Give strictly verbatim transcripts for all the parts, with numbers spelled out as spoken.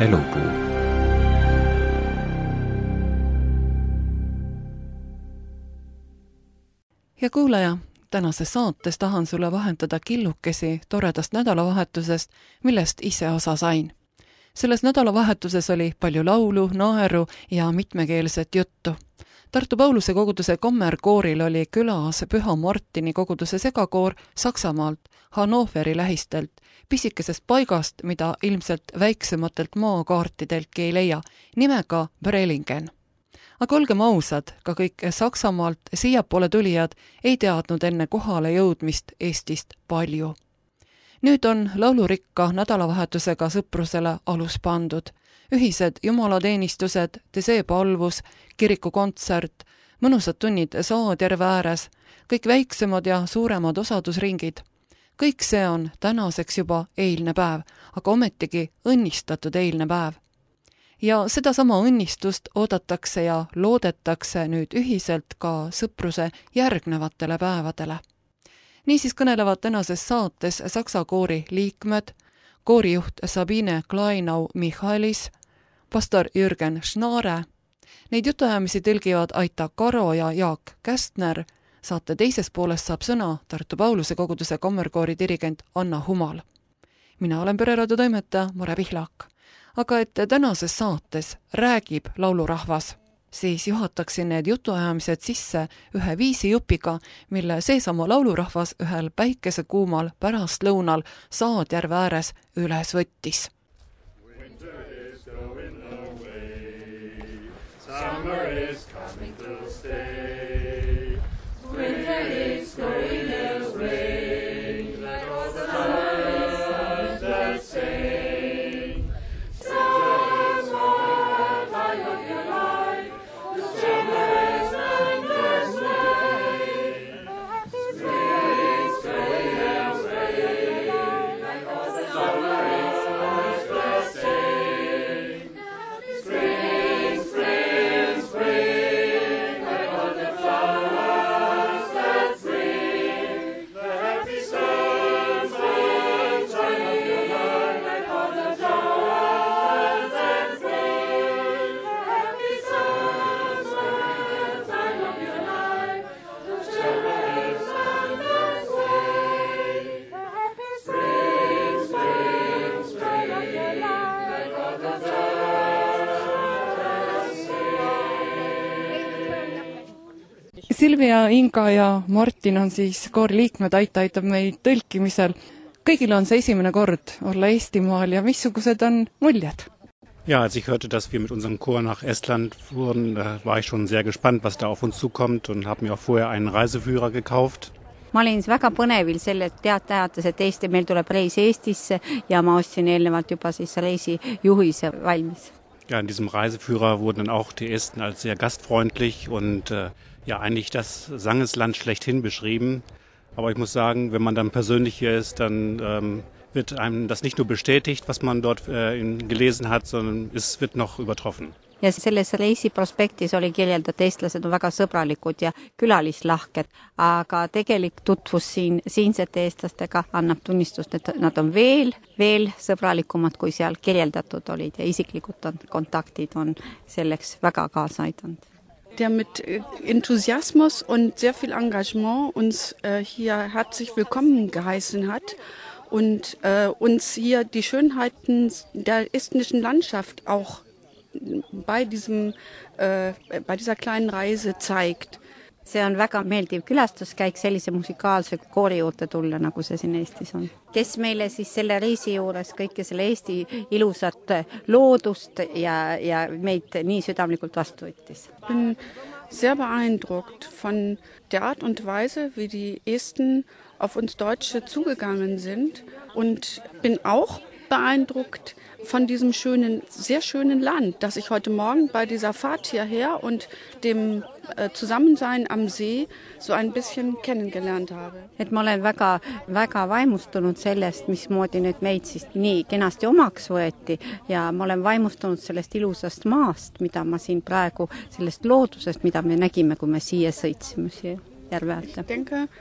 elupuu. Ja kuulaja, tänases saates tahan sulle vahendada killukesi toredast nädalavahetusest, millest ise osa sain. Selles nädalavahetuses oli palju laulu, naeru ja mitmekeelset juttu. Tartu Pauluse koguduse kommerkooril oli külas Püha Martini koguduse segakoor Saksamaalt, Hannoveri lähistelt, pisikesest paigast, mida ilmselt väiksematelt maakaartideltki ei leia, nimega Brelingen. Aga olgem ausad, ka kõik Saksamaalt siiapoole tulijad ei teadnud enne kohale jõudmist Eestist palju. Nüüd on laulurikka nädalavahetusega sõprusele alus pandud. Ühised jumalateenistused, teseepalvus, kirikukontsert, mõnusad tunnid Saadjärve ääres, kõik väiksemad ja suuremad osadusringid. Kõik see on tänaseks juba eilne päev, aga ometigi õnnistatud eilne päev. Ja seda sama õnnistust oodatakse ja loodetakse nüüd ühiselt ka sõpruse järgnevatele päevadele. Niisiis kõnelevad tänases saates Saksa koori liikmed, koorijuht Sabine Kleinau-Michaelis, pastor Jürgen Schnare. Neid jutuajamisi tõlgivad Aita Karo ja Jaak Kästner. Saate teises poolest saab sõna Tartu Pauluse koguduse kommerkoori dirigent Anna Humal. Mina olen Pereradu toimetaja Mare Pihlak. Aga et tänases saates räägib laulurahvas, siis juhataksin need jutuajamised sisse ühe viisi jupiga, mille seesama laulurahvas ühel päikesekuumal pärast lõunal Saadjärve ääres üles võttis. Summer is coming to stay. Winter is going away. Let all the birds that sing. Stars are light of your life. The summer is under stay. Spring's going away. Let all the birds that sing. Spring, spring, spring, like all the flowers that spring. The happy sun, sunshine of your life, like all the flowers that spring. The happy sun, sunshine of your life, the children's wonders way. The happy spring, spring, spring of your life, like all the flowers that spring. Silvia, Inga ja Martin on siis koori liikmed, Aita aitab meid tõlkimisel. Kõigil on see esimene kord olla Eestimaal ja missugused on muljed? Ja, als ich hörte, dass wir mit unserem Chor nach Estland fuhren, da war ich schon sehr gespannt, was da auf uns zukommt und habe mir auch vorher einen Reiseführer gekauft. Ma olin väga põnevil selle teatas, et Eesti, meil tuleb reis Eestisse ja ma ostsin eelnevalt juba siis reisi juhise valmis. Ja, in diesem Reiseführer wurden dann auch die Esten als sehr gastfreundlich und äh, ja, eigentlich das Sangesland schlechthin beschrieben. Aber ich muss sagen, wenn man dann persönlich hier ist, dann ähm, wird einem das nicht nur bestätigt, was man dort äh, gelesen hat, sondern es wird noch übertroffen. Ja selles reisiprospektis oli kirjeldatud, et eestlased on väga sõbralikud ja külalislahked, aga tegelik tutvus siin, siinsete eestlastega annab tunnistust, et nad on veel, veel sõbralikumad, kui seal kirjeldatud olid ja isiklikud kontaktid on selleks väga kaasa aidanud. Der mit Enthusiasmus und sehr viel Engagement uns äh, hier herzlich willkommen geheißen hat und äh, uns hier die Schönheiten der estnischen Landschaft auch bei, diesem, äh, bei dieser kleinen Reise zeigt. See on väga meeldiv külastuskäik sellise musikaalse koori juurde tulla, nagu see siin Eestis on. Kes meile siis selle reisi juures kõike selle Eesti ilusat loodust ja, ja meid nii südamlikult vastu võttis. Ich bin sehr beeindruckt von der Art und Weise, wie die Esten auf uns Deutsche zugegangen sind und bin auch beeindruckt von diesem schönen, sehr schönen Land, das ich heute Morgen bei dieser Fahrt hierher und dem äh, Zusammensein am See so ein bisschen kennengelernt habe. Et ma olen väga, väga vaimustunud sellest, mismoodi nüüd meid siis nii kenasti omaks võeti ja ma olen vaimustunud sellest ilusast maast, mida ma siin praegu, sellest loodusest, mida me nägime, kui me siia sõitsime siia järve äärde. Ich denke,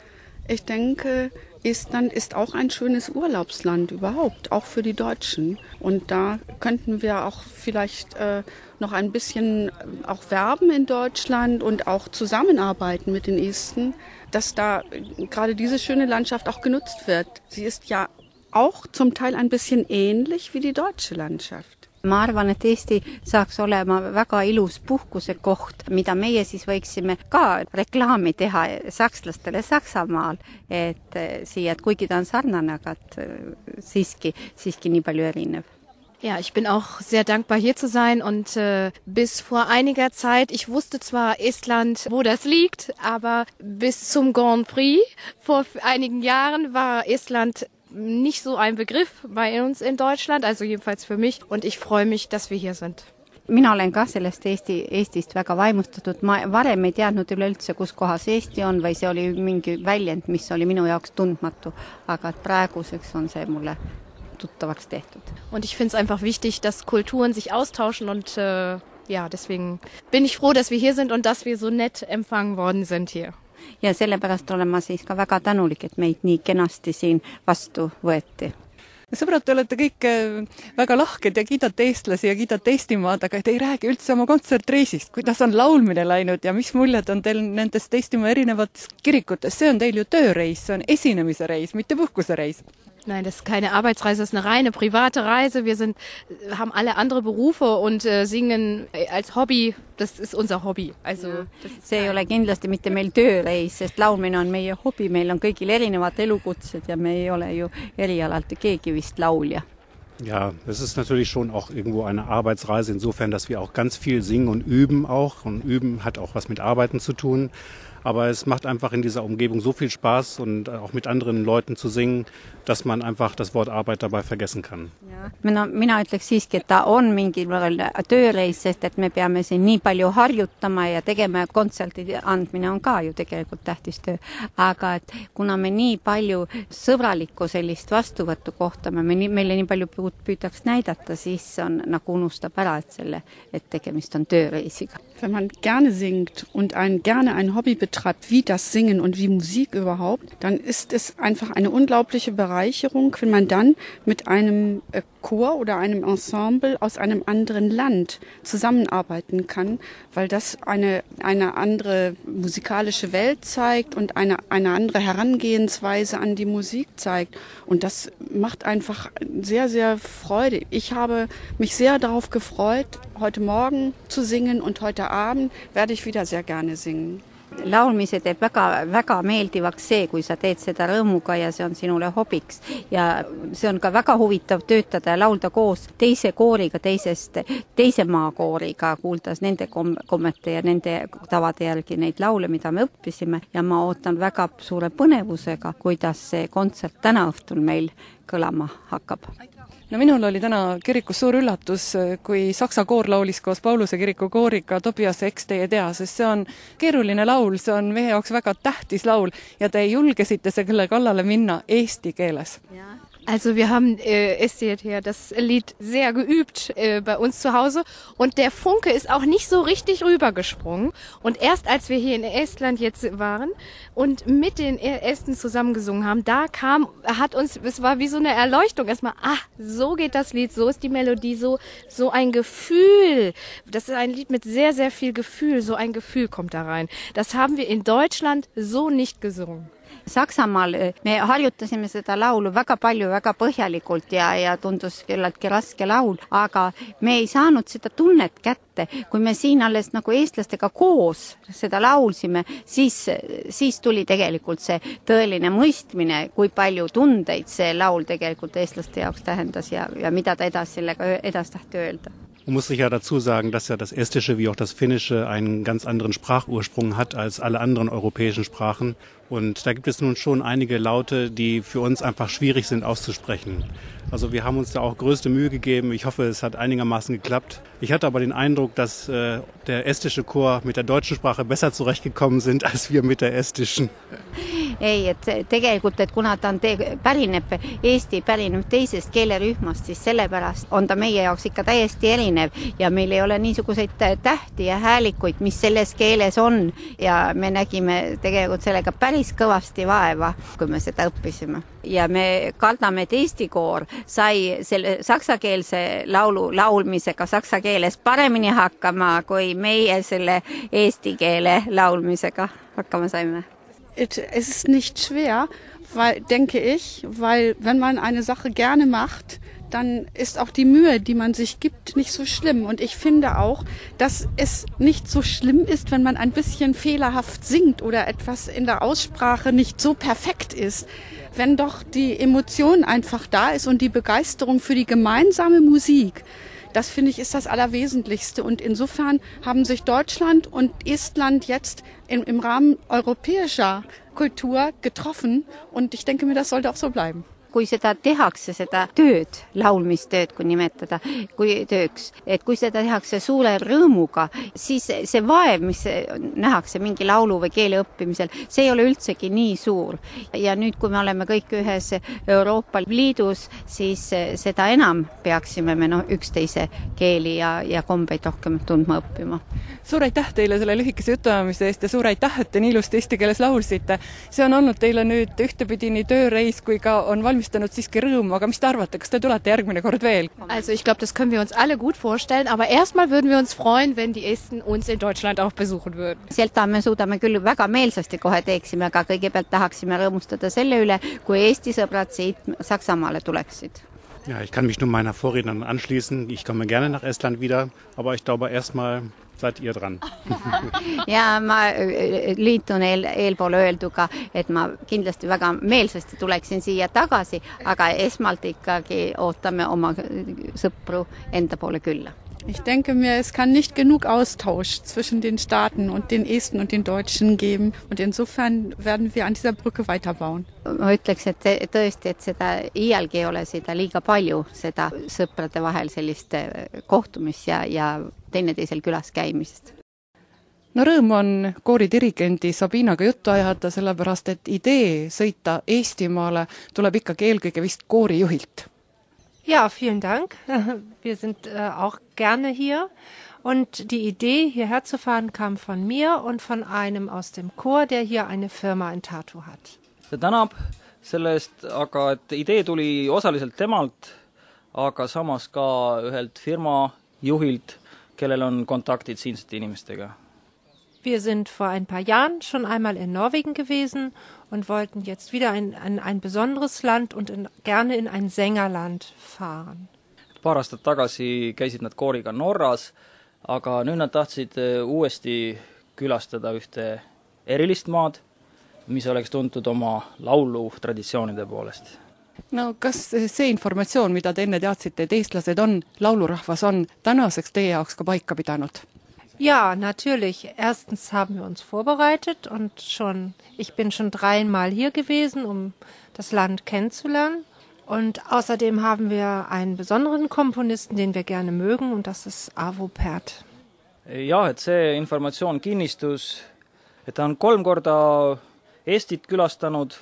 Ich denke, Estland ist auch ein schönes Urlaubsland überhaupt, auch für die Deutschen. Und da könnten wir auch vielleicht äh, noch ein bisschen auch werben in Deutschland und auch zusammenarbeiten mit den Esten, dass da gerade diese schöne Landschaft auch genutzt wird. Sie ist ja auch zum Teil ein bisschen ähnlich wie die deutsche Landschaft. Ma arvan, et Eesti saaks olema väga ilus puhkusekoht, mida meie siis võiksime ka reklaami teha sakslastele Saksamaal, et siia, et kuigi ta on sarnane, aga et siiski, siiski nii palju erinev. Ja, ich bin auch sehr dankbar, hier zu sein und äh, bis vor einiger Zeit, ich wusste zwar Estland, wo das liegt, aber bis zum Grand Prix vor einigen Jahren war Estland nicht so ein Begriff bei uns in Deutschland, also jedenfalls für mich, und ich freue mich, dass wir hier sind. Mina olen ka sellest Eesti, Eestist väga vaimustatud. Ma varem ei teadnud üleüldse, kus kohas Eesti on, või see oli mingi väljend, mis oli minu jaoks tundmatu, aga praeguseks on see mulle tuttavaks tehtud. Und ich finde es einfach wichtig, dass Kulturen sich austauschen und äh, ja, deswegen bin ich froh, dass wir hier sind und dass wir so nett empfangen worden sind hier. Ja sellepärast olen ma siis ka väga tänulik, et meid nii kenasti siin vastu võeti. Sõbrad, te olete kõik väga lahked ja kiidate eestlasi ja kiidate Eestimaad, aga te ei räägi üldse oma kontsertreisist, kuidas on laulmine läinud ja mis muljed on teil nendest Eestimaa erinevates kirikutes. See on teil ju tööreis, see on esinemise reis, mitte puhkusereis. Nein, das ist keine Arbeitsreise, das ist eine reine private Reise. Wir sind, haben alle andere Berufe und äh, singen als Hobby, das ist unser Hobby. Also, ja, see ei ole kindlasti mitte meil tööreis, sest laulmine on meie hobi, meil on kõigil erinevad elukutsed ja me ei ole ju erialalt keegi vist laulja. Ja, es ist natürlich schon auch irgendwo eine Arbeitsreise, insofern, dass wir auch ganz viel singen und üben auch. Und üben hat auch was mit Arbeiten zu tun. Aber es macht einfach in dieser Umgebung so viel Spaß und auch mit anderen Leuten zu singen, dass man einfach das Wort Arbeit dabei vergessen kann. Ja. Mina, mina ütleks siiski, et ta on mingi tööreis, sest et me peame siin nii palju harjutama ja tegema ja kontserti andmine on ka ju tegelikult tähtis töö. Aga et kuna me nii palju sõbralikku sellist vastuvõttu kohtame, me nii, meile nii palju püütaks näidata, siis on, nagu unustab ära, et, selle, et tegemist on tööreisiga. Wenn man gerne singt und ein, gerne ein Hobby betreibt, wie das Singen und wie Musik überhaupt, dann ist es einfach eine unglaubliche Bereicherung, wenn man dann mit einem Chor oder einem Ensemble aus einem anderen Land zusammenarbeiten kann, weil das eine, eine andere musikalische Welt zeigt und eine, eine andere Herangehensweise an die Musik zeigt. Und das macht einfach sehr, sehr Freude. Ich habe mich sehr darauf gefreut, heute Morgen zu singen und heute Abend werde ich wieder sehr gerne singen. Laulmise teeb väga, väga meeldivaks see, kui sa teed seda rõõmuga ja see on sinule hobiks. Ja see on ka väga huvitav töötada ja laulda koos teise kooriga, teisest, teise maakooriga, kuuldas nende kom- kommete ja nende tavade järgi neid laule, mida me õppisime. Ja ma ootan väga suure põnevusega, kuidas see kontsert täna õhtul meil kõlama hakkab. No minul oli täna kirikus suur üllatus, kui Saksa koor laulis koos Pauluse kiriku kooriga Tobias Eks teie tea, sest see on keeruline laul, see on meie jaoks väga tähtis laul ja te julgesite selle kallale minna eesti keeles. Ja. Also wir haben äh, Estland hier das Lied sehr geübt äh, bei uns zu Hause und der Funke ist auch nicht so richtig rübergesprungen. Und erst als wir hier in Estland jetzt waren und mit den Esten zusammengesungen haben, da kam, hat uns, es war wie so eine Erleuchtung erstmal, ah, so geht das Lied, so ist die Melodie, so, so ein Gefühl. Das ist ein Lied mit sehr, sehr viel Gefühl, so ein Gefühl kommt da rein. Das haben wir in Deutschland so nicht gesungen. Saksamaal me harjutasime seda laulu väga palju, väga põhjalikult ja, ja tundus kellaltki raske laul, aga me ei saanud seda tunnet kätte. Kui me siin alles nagu eestlastega koos seda laulsime, siis, siis tuli tegelikult see tõeline mõistmine, kui palju tundeid see laul tegelikult eestlaste jaoks tähendas ja, ja mida ta edas sellega edas tahti öelda. Man muss sich ja dazu sagen, dass ja das Estische wie auch das Finnische einen ganz anderen Sprachursprung hat als alle anderen europäischen Sprachen. Und da gibt es nun schon einige Laute, die für uns einfach schwierig sind auszusprechen. Also wir haben uns da auch größte Mühe gegeben. Ich hoffe, es hat einigermaßen geklappt. Ich hatte aber den Eindruck, dass äh, der estische Chor mit der deutschen Sprache besser zurechtgekommen sind als wir mit der estischen. ei, et tegelikult, et kuna ta on te- pärineb, Eesti pärineb teisest keelerühmast, siis sellepärast on ta meie jaoks ikka täiesti erinev ja meil ei ole niisuguseid tähti ja häälikuid, mis selles keeles on ja me nägime tegelikult sellega päris kõvasti vaeva, kui me seda õppisime. Ja me kardame, et Eesti koor sai selle saksakeelse laulu laulmisega saksa keeles paremini hakkama, kui meie selle eesti keele laulmisega hakkama saime. Es ist nicht schwer, weil, denke ich, weil wenn man eine Sache gerne macht, dann ist auch die Mühe, die man sich gibt, nicht so schlimm. Und ich finde auch, dass es nicht so schlimm ist, wenn man ein bisschen fehlerhaft singt oder etwas in der Aussprache nicht so perfekt ist. Wenn doch die Emotion einfach da ist und die Begeisterung für die gemeinsame Musik, das finde ich ist das Allerwesentlichste. Und insofern haben sich Deutschland und Estland jetzt im, im Rahmen europäischer Kultur getroffen. Und ich denke mir, das sollte auch so bleiben. Kui seda tehakse, seda tööd, laulmistööd, kui nimetada, kui tööks, et kui seda tehakse suure rõõmuga, siis see vaev, mis nähakse mingi laulu või keele õppimisel, see ei ole üldsegi nii suur. Ja nüüd, kui me oleme kõik ühes Euroopa Liidus, siis seda enam peaksime me no, üksteise keeli ja, ja kombeid rohkem tundma õppima. Suur aitäh teile selle lühikese jutuajamise eest ja suur aitäh, et te nii ilusti eesti keeles laulsite. See on olnud teile nüüd ühtepidi nii tööreis, kui ka on valmistanud siiski rõõmu, aga mis te arvate, kas te tulete järgmine kord veel? Also ich glaube, das können wir uns alle gut vorstellen, aber erstmal würden wir uns freuen, wenn die Esten uns in Deutschland auch besuchen würden. Selta me suudame küll väga meelsasti kohe teeksime, aga kõigepealt tahaksime rõõmustada selle üle, kui Eesti sõbrad siit Saksamaale tuleksid. Ja, ich kann mich nur meiner Vorrednerin anschließen. Ich komme gerne nach Estland wieder, aber ich glaube erstmal seid ihr dran. Ja ma liitun eel, eelpool öelduga, et ma kindlasti väga meelsasti tuleksin siia tagasi, aga esmalt ikkagi ootame oma sõpru enda poole külla. Ich denke mir, es kann nicht genug Austausch zwischen den Staaten und den Esten und den Deutschen geben. Und insofern werden wir an dieser Brücke weiterbauen. Ma ütleks, et tõesti, et seda iialgi ei ole seda liiga palju, seda sõprade vahel sellist kohtumist ja, ja teineteisel külas käimisest. No rõõm on kooridirigendi Sabinaga juttu ajada, sellepärast, et idee sõita Eestimaale tuleb ikkagi eelkõige vist koorijuhilt. Ja, vielen Dank. Wir sind äh, auch gerne hier. Und die Idee, hierher zu fahren, kam von mir und von einem aus dem Chor, der hier eine Firma in Tartu hat. Ta tänab selle eest, aga et idee tuli osaliselt temalt, aga samas ka ühelt firma juhilt, kellel on kontaktid siinsete inimestega. Wir sind vor ein paar Jahren schon einmal in Norwegen gewesen und wollten jetzt wieder in, in ein besonderes Land und in, gerne in ein Sängerland fahren. Paar aastat tagasi käisid nad kooriga Norras, aga nüüd nad tahtsid uuesti külastada ühte erilist maad, mis oleks tuntud oma laulu traditsioonide poolest. No kas see informatsioon, mida te enne teadsite, et eestlased on, laulurahvas on, tänaseks teie jaoks ka paika pidanud? Ja, natürlich. Erstens haben wir uns vorbereitet und schon, ich bin schon dreimal hier gewesen, um das Land kennenzulernen. Und außerdem haben wir einen besonderen Komponisten, den wir gerne mögen, und das ist Arvo Pärt. Ja, et see informatsioon kinnistus, et ta on kolm korda Eestit külastanud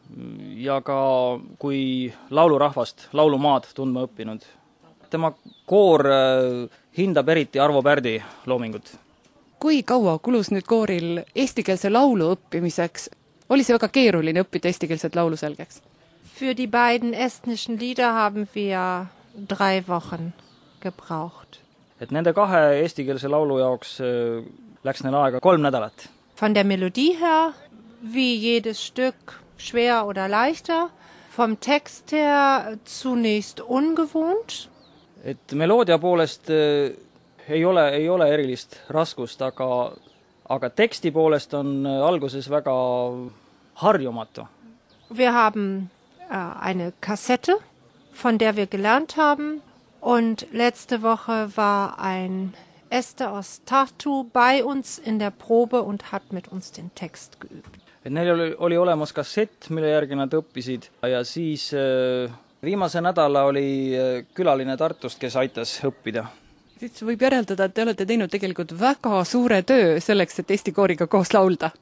ja ka kui laulurahvast, laulumaad tundma õppinud. Tema koor hindab eriti Arvo Pärdi loomingut. Kui kaua kulus nüüd kooril eestikeelse laulu õppimiseks? Oli see väga keeruline õppida eestikeelset laulu selgeks? Für die beiden estnischen Lieder haben wir drei Wochen gebraucht. Et nende kahe eestikeelse laulu jaoks läks neil aega kolm nädalat. Von der Melodie her, wie jedes Stück, schwer oder leichter. Vom Text her zunächst ungewohnt. Et meloodia poolest ei ole, ei ole erilist raskust, aga, aga teksti poolest on alguses väga harjumatu. Wir haben äh, eine Kassette, von der wir gelernt haben. Und letzte Woche war ein Este aus Tartu bei uns in der Probe und hat mit uns den Text geübt. Et neil oli, oli olemas kassett, mille järgi nad õppisid ja siis äh, viimase nädala oli külaline Tartust, kes aitas õppida. Siis võib järeldada, et te olete teinud tegelikult väga suure töö selleks, et Eesti kooriga koos laulda.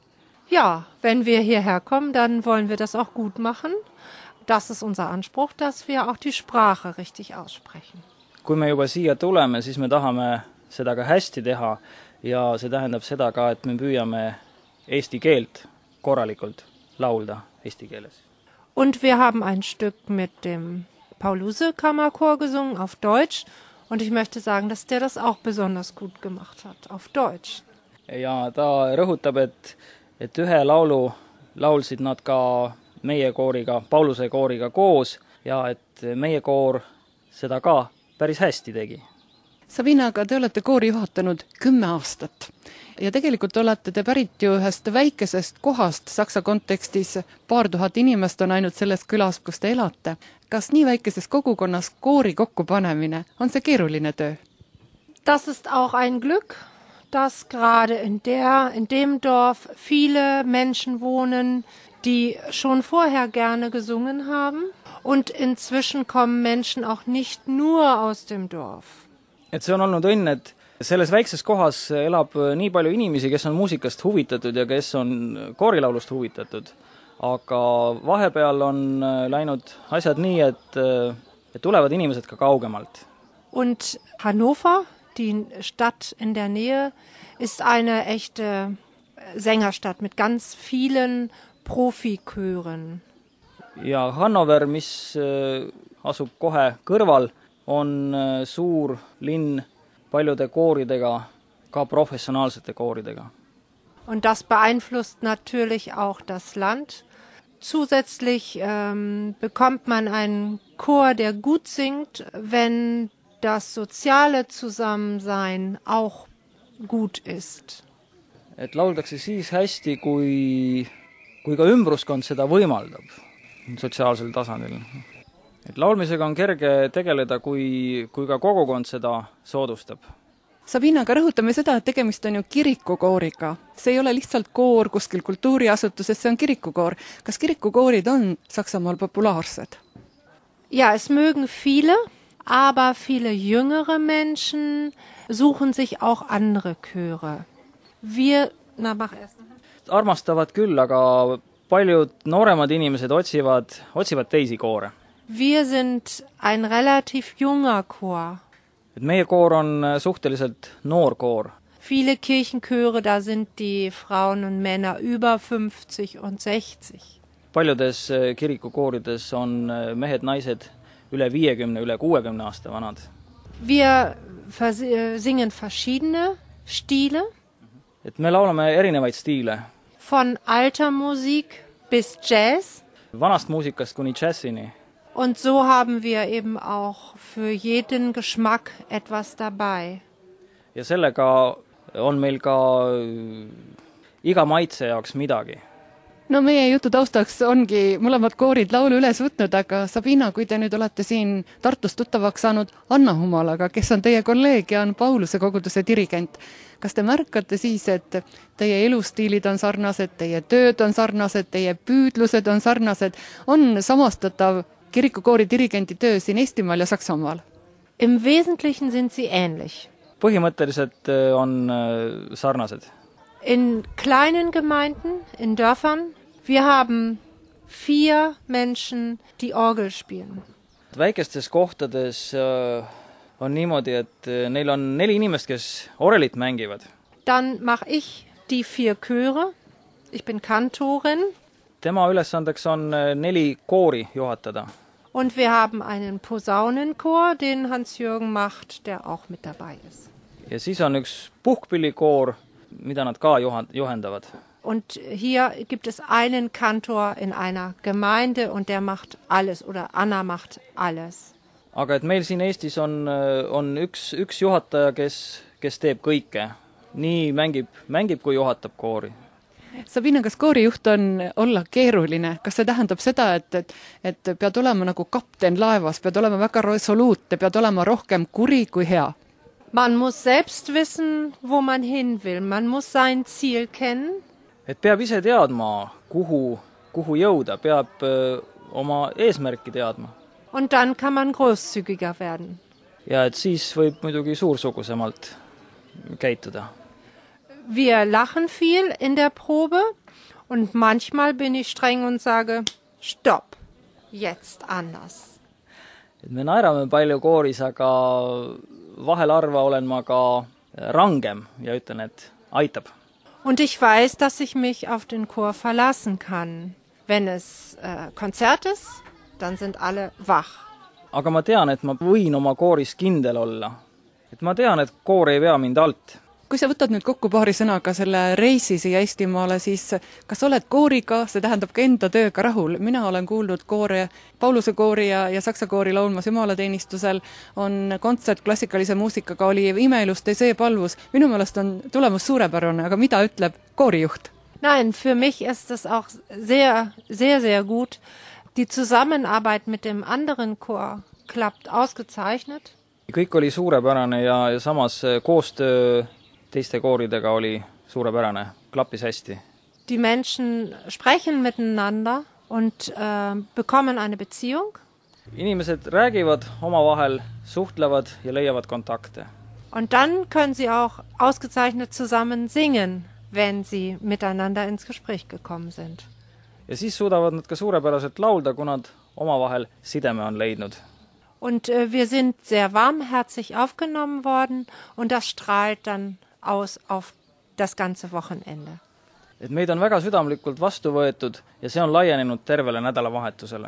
Ja, wenn wir hierher kommen, dann wollen wir das auch gut machen. Das ist unser Anspruch, dass wir auch die Sprache richtig aussprechen. Kui me juba siia tuleme, siis me tahame seda ka hästi teha ja see tähendab seda ka, et me püüame eesti keelt korralikult laulda eesti keeles. Und wir haben ein Stück mit dem Paul-Luse-Kammerchor gesungen auf Deutsch. Und ich möchte sagen, dass der das auch besonders gut gemacht hat, auf Deutsch. Ja ta rõhutab, et, et ühe laulu laulsid nad ka meie kooriga, Pauluse kooriga koos ja et meie koor seda ka päris hästi tegi. Sabina, aga te olete koori juhatanud kümme aastat ja tegelikult olete te pärit ju ühest väikesest kohast Saksa kontekstis. Paar tuhat inimest on ainult selles külas, kus te elate. Kas nii väikeses kogukonnas koori kokkupanemine on see keeruline töö? Das ist auch ein Glück, dass gerade in, der, in dem Dorf viele Menschen wohnen, die schon vorher gerne gesungen haben. Und inzwischen kommen Menschen auch nicht nur aus dem Dorf. Et see on olnud õnn, et selles väikses kohas elab nii palju inimesi, kes on muusikast huvitatud ja kes on koorilaulust huvitatud. Aga vahepeal on läinud asjad nii, et, et tulevad inimesed ka kaugemalt. Und Hannover, die Stadt in der Nähe, ist eine echte Sängerstadt mit ganz vielen Profikören. Ja Hannover, mis asub kohe kõrval, on suur linn paljude kooridega, ka professionaalsete kooridega. Und das beeinflusst natürlich auch das Land. Zusätzlich ähm, bekommt man einen Chor, der gut singt, wenn das soziale Zusammensein auch gut ist. Et lauldakse siis hästi, kui, kui ka ümbruskond seda võimaldab sotsiaalsel tasandil. Et laulmisega on kerge tegeleda, kui, kui ka kogukond seda soodustab. Sabina, aga rõhutame seda, et tegemist on ju kirikukooriga. See ei ole lihtsalt koor kuskil kultuuriasutuses, see on kirikukoor. Kas kirikukoorid on Saksamaal populaarsed? Ja, es mögen viele, aber viele jüngere Menschen suchen sich auch andere Chöre. Wir, na, mach erst. Armastavad küll, aga paljud nooremad inimesed otsivad, otsivad teisi koore. Wir sind ein relativ junger Chor. Et meie koor on suhteliselt noor koor. Viele Kirchenchöre, da sind die Frauen und Männer über fünfzig und sechzig. Paljudes kirikukoorides on mehed, naised üle viiekümne, üle kuuekümne aasta vanad. Wir singen verschiedene Stile. Et me laulame erinevaid stiile. Von alter Musik bis Jazz. Vanast muusikast kuni džässini. Und so haben wir eben auch für jeden Geschmack etwas dabei. Ja sellega on meil ka iga maitse jaoks midagi. No meie jutu taustaks ongi mõlemad koorid laulu üles võtnud, aga Sabina, kui te nüüd olete siin Tartus tuttavaks saanud Anna Humalaga, kes on teie kolleeg ja on Pauluse koguduse dirigent, kas te märkate siis, et teie elustiilid on sarnased, teie tööd on sarnased, teie püüdlused on sarnased, on samastatav kirikukoori dirigendi töö siin Eestimaal ja Saksamaal? Im Wesentlichen sind sie ähnlich. Põhimõtteliselt on sarnased. In kleinen Gemeinden, in Dörfern, wir haben vier Menschen, die Orgel spielen. Väikestes kohtades on niimoodi, et neil on neli inimest, kes orelit mängivad. Dann mache ich die vier Chöre. Ich bin Kantorin. Tema ülesandeks on neli koori juhatada. Und wir haben einen Posaunenchor, den Hans-Jürgen macht, der auch mit dabei ist. Ja siis on üks puhkpillikoor, mida nad ka juhendavad. Und hier gibt es einen Kantor in einer Gemeinde und der macht alles oder Anna macht alles. Aga et meil siin Eestis on, on üks, üks juhataja, kes, kes teeb kõike. Nii mängib, mängib kui juhatab koori. Sabina, kas koorijuht on olla keeruline? Kas see tähendab seda, et, et, et pead olema nagu kapten laevas, pead olema väga resoluutne, pead olema rohkem kuri kui hea? Man muss selbst wissen, wo man hin will. Man muss sein Ziel kennen. Et peab ise teadma, kuhu, kuhu jõuda, peab öö, oma eesmärki teadma. Und dann kann man großzügiger werden. Ja et siis võib muidugi suursugusemalt käituda. Wir lachen viel in der Probe Und manchmal bin ich streng und sage, stopp, jetzt anders. et me naerame palju kooris, aga vahel harva olen ma ka rangem ja ütlen, et aitab. Und ich weiß, dass ich mich auf den Chor verlassen kann. Wenn es äh, Konzert ist, dann sind alle wach. Aga ma tean, et ma võin oma kooris kindel olla. Et ma tean, et koor ei vea mind alt. Kui sa võtad nüüd kokku paari sõnaga selle reisi siia Eestimaale, siis kas oled kooriga, see tähendab ka enda tööga rahul? Mina olen kuulnud koore, Pauluse koori ja, ja Saksa koori laulmas jumalateenistusel, on kontsert klassikalise muusikaga, oli imeilus see palvus. Minu meelest on tulemus suurepärane, aga mida ütleb koorijuht? Nein, für mich ist es auch sehr, sehr, sehr gut. Die Zusammenarbeit mit dem anderen Chor klappt ausgezeichnet. Kõik oli suurepärane ja, ja samas koostöö teiste kooridega oli suurepärane, klappis hästi. Die Menschen sprechen miteinander und äh, bekommen eine Beziehung. Inimesed räägivad omavahel, suhtlevad ja leiavad kontakte. Und dann können sie auch ausgezeichnet zusammen singen, wenn sie miteinander ins Gespräch gekommen sind. Ja siis suudavad nad ka suurepäraselt laulda, kui nad omavahel sideme on leidnud. Und äh, wir sind sehr warmherzig aufgenommen worden und das strahlt dann aus auf das ganze Wochenende. Et meid on väga südamlikult vastu võetud ja see on laienenud tervele nädalavahetusele.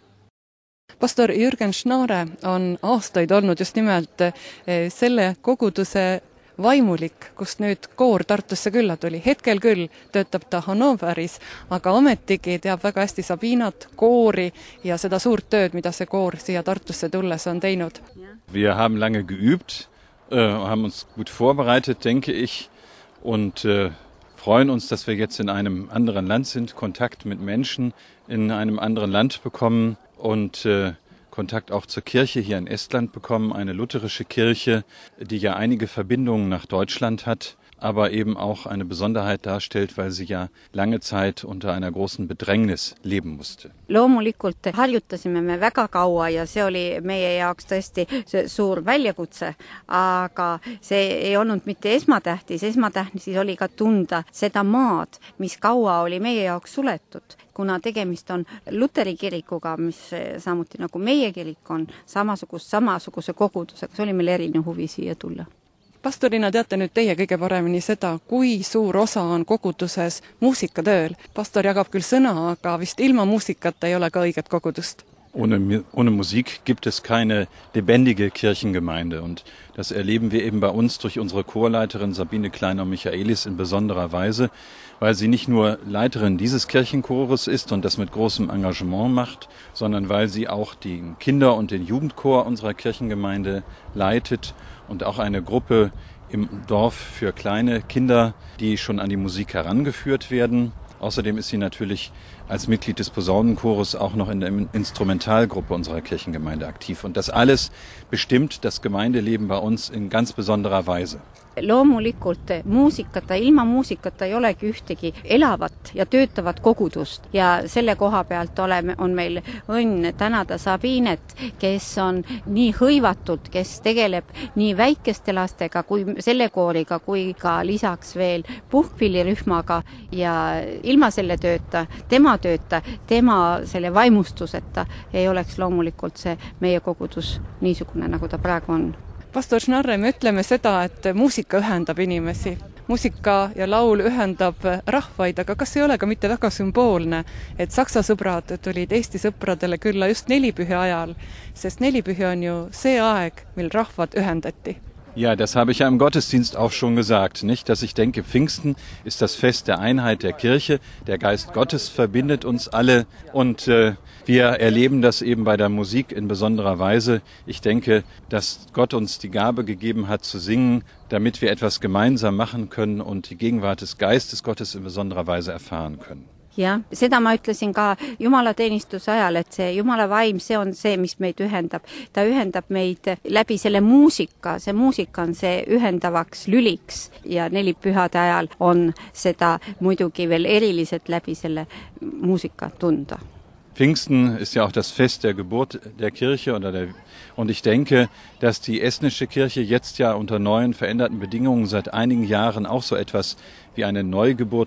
Pastor Jürgen Schnare on aastaid olnud just nimelt selle koguduse vaimulik, kust nüüd koor Tartusse külla tuli. Hetkel küll töötab ta Hannoveris, aga ometigi teab väga hästi Sabinat, koori ja seda suurt tööd, mida see koor siia Tartusse tulles on teinud. Wir haben lange geübt, äh, haben uns gut vorbereitet, denke ich, und äh, freuen uns, dass wir jetzt in einem anderen Land sind, Kontakt mit Menschen in einem anderen Land bekommen und äh, Kontakt auch zur Kirche hier in Estland bekommen, eine lutherische Kirche, die ja einige Verbindungen nach Deutschland hat, aber eben auch eine Besonderheit darstellt, weil sie ja lange Zeit unter einer großen Bedrängnis leben musste. Loomulikult harjutasime me väga kaua ja see oli meie jaoks tõesti suur väljakutse, aga see ei olnud mitte esmatähtis, esmatähtis oli ka tunda seda maad, mis kaua oli meie jaoks suletud, kuna tegemist on Luteri kirikuga, mis samuti nagu meie kirik on, samasuguse, samasuguse kogudusega, see oli meil eriline huvi siia tulla. Pastorina teate nüüd teie kõige paremini seda, kui suur osa on koguduses muusikatööl. Pastor jagab küll sõna, aga vist ilma muusikata ei ole ka õiget kogudust. Ohne, ohne Musik gibt es keine lebendige Kirchengemeinde und das erleben wir eben bei uns durch unsere Chorleiterin Sabine Kleiner-Michaelis in besonderer Weise, weil sie nicht nur Leiterin dieses Kirchenchores ist und das mit großem Engagement macht, sondern weil sie auch den Kinder- und den Jugendchor unserer Kirchengemeinde leitet und auch eine Gruppe im Dorf für kleine Kinder, die schon an die Musik herangeführt werden. Außerdem ist sie natürlich als Mitglied des Posaunenchores auch noch in der Instrumentalgruppe unserer Kirchengemeinde aktiv. Und das alles bestimmt das Gemeindeleben bei uns in ganz besonderer Weise. Loomulikult muusikata, ilma muusikata ei olegi ühtegi elavat ja töötavat kogudust ja selle koha pealt oleme, on meil õnn tänada Sabinet, kes on nii hõivatult, kes tegeleb nii väikeste lastega kui selle kooriga, kui ka lisaks veel puhkpillirühmaga ja ilma selle tööta, tema tööta, tema selle vaimustuseta ei oleks loomulikult see meie kogudus niisugune, nagu ta praegu on. Pastor Schnarre, me ütleme seda, et muusika ühendab inimesi. Muusika ja laul ühendab rahvaid, aga kas ei ole ka mitte väga sümboolne, et saksa sõbrad tulid Eesti sõpradele külla just nelipühi ajal, sest nelipühi on ju see aeg, mil rahvad ühendati. Ja, das habe ich ja im Gottesdienst auch schon gesagt, nicht? Dass ich denke, Pfingsten ist das Fest der Einheit der Kirche, der Geist Gottes verbindet uns alle und äh, wir erleben das eben bei der Musik in besonderer Weise. Ich denke, dass Gott uns die Gabe gegeben hat zu singen, damit wir etwas gemeinsam machen können und die Gegenwart des Geistes Gottes in besonderer Weise erfahren können. Ja, seda ma ütlesin ka jumalateenistuse ajal, et see jumala vaim, see on see, mis meid ühendab. Ta ühendab meid läbi selle muusika, see muusika on see ühendavaks lüliks ja nelipühade ajal on seda muidugi veel eriliselt läbi selle muusika tunda. Pfingsten ist ja auch das Fest der Geburt der Kirche oder der, und ich denke, dass die estnische Kirche jetzt ja unter neuen veränderten Bedingungen seit einigen Jahren auch so etwas wie eine Neugeburt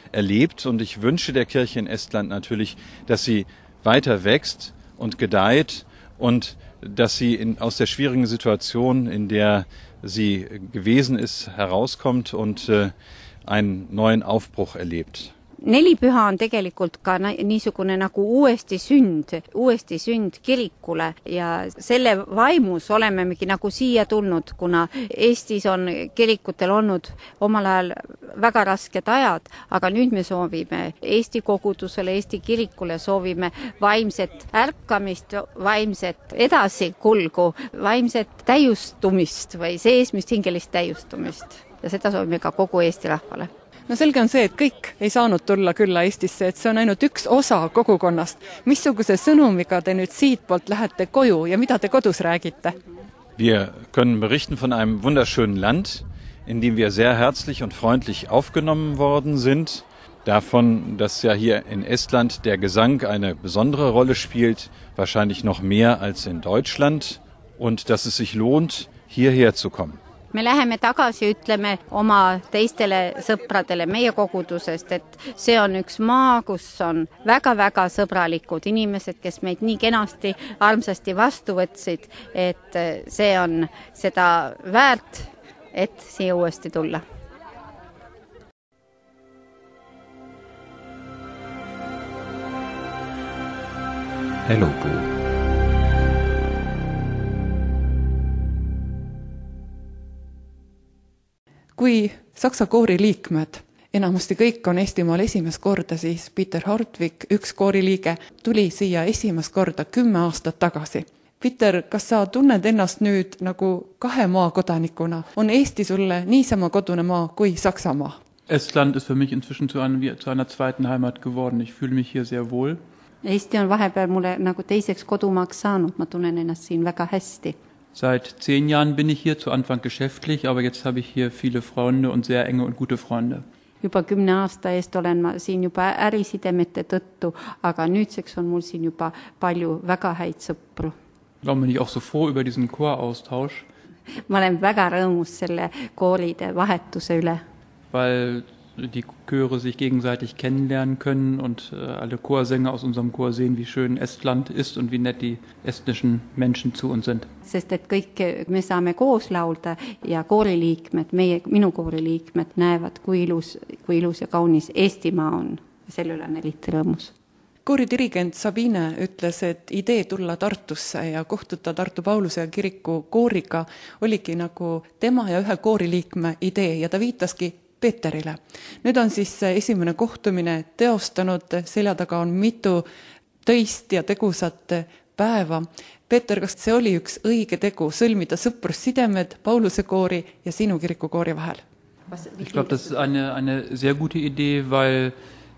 erlebt. Und ich wünsche der Kirche in Estland natürlich, dass sie weiter wächst und gedeiht und dass sie in, aus der schwierigen Situation, in der sie gewesen ist, herauskommt und äh, einen neuen Aufbruch erlebt. Nelipüha on tegelikult ka niisugune nagu uuesti sünd, uuesti sünd kirikule ja selle vaimus olemegi nagu siia tulnud, kuna Eestis on kirikutel olnud omal ajal väga rasked ajad, aga nüüd me soovime Eesti kogudusele, Eesti kirikule soovime vaimset ärkamist, vaimset edasikulgu, vaimset täiustumist või seesmist hingelist täiustumist ja seda soovime ka kogu Eesti rahvale. No selge on see, et kõik ei saanud tulla külla Eestisse, et see on ainult üks osa kogukonnast. Missuguse sõnumiga te nüüd siitpoolt lähete koju ja mida te kodus räägite? Wir können berichten von einem wunderschönen Land, in dem wir sehr herzlich und freundlich aufgenommen worden sind. Davon, dass ja hier in Estland der Gesang eine besondere Rolle spielt, wahrscheinlich noch mehr als in Deutschland. Und dass es sich lohnt, hierher zu kommen. Me läheme tagasi, ütleme oma teistele sõpradele meie kogudusest, et see on üks maa, kus on väga-väga sõbralikud inimesed, kes meid nii kenasti, armsasti vastu võtsid, et see on seda väärt, et siia uuesti tulla. Elupuu. Kui saksa koori liikmed, enamasti kõik on Eestimaal esimest korda, siis Peter Hartvig, üks kooriliige, tuli siia esimest korda kümme aastat tagasi. Peter, kas sa tunned ennast nüüd nagu kahe maa kodanikuna? On Eesti sulle niisama kodune maa kui Saksamaa? Estland ist für mich inzwischen zu einer, zu einer zweiten Heimat geworden. Ich fühle mich hier sehr wohl. Eesti on vahepeal mulle nagu teiseks kodumaaks saanud. Ma tunnen ennast siin väga hästi. Seit zehn Jahren bin ich hier, zu Anfang geschäftlich, aber jetzt habe ich hier viele Freunde und sehr enge und gute Freunde. Juba kümne aasta eest olen ma siin juba ärisidemete tõttu, aga nüüdseks on mul siin juba palju väga häid sõpru. Warum bin ich auch so froh über diesen Choraustausch? Ma olen väga rõõmus selle kooride vahetuse üle. Weil die Chöre sich gegenseitig kennenlernen können und äh, alle Chorsänger aus unserem Chor sehen, wie schön Estland ist und wie nett die estnischen Menschen zu uns sind. Sest et kõik me saame koos laulda ja kooriliikmed, meie, minu kooriliikmed näevad, kui ilus, kui ilus ja kaunis Eestimaa on. Selle üle on eriti rõõmus. Kooridirigent Sabine ütles, et idee tulla Tartusse ja kohtuda Tartu Pauluse kiriku kooriga oligi nagu tema ja ühe kooriliikme idee ja ta viitaski Peeterile. Nüüd on siis esimene kohtumine teostanud, selja taga on mitu töist ja tegusat päeva. Peeter, kas see oli üks õige tegu sõlmida sõprussidemed Pauluse koori ja sinu kiriku koori vahel? Ich glaube, das ist eine, eine sehr gute Idee, weil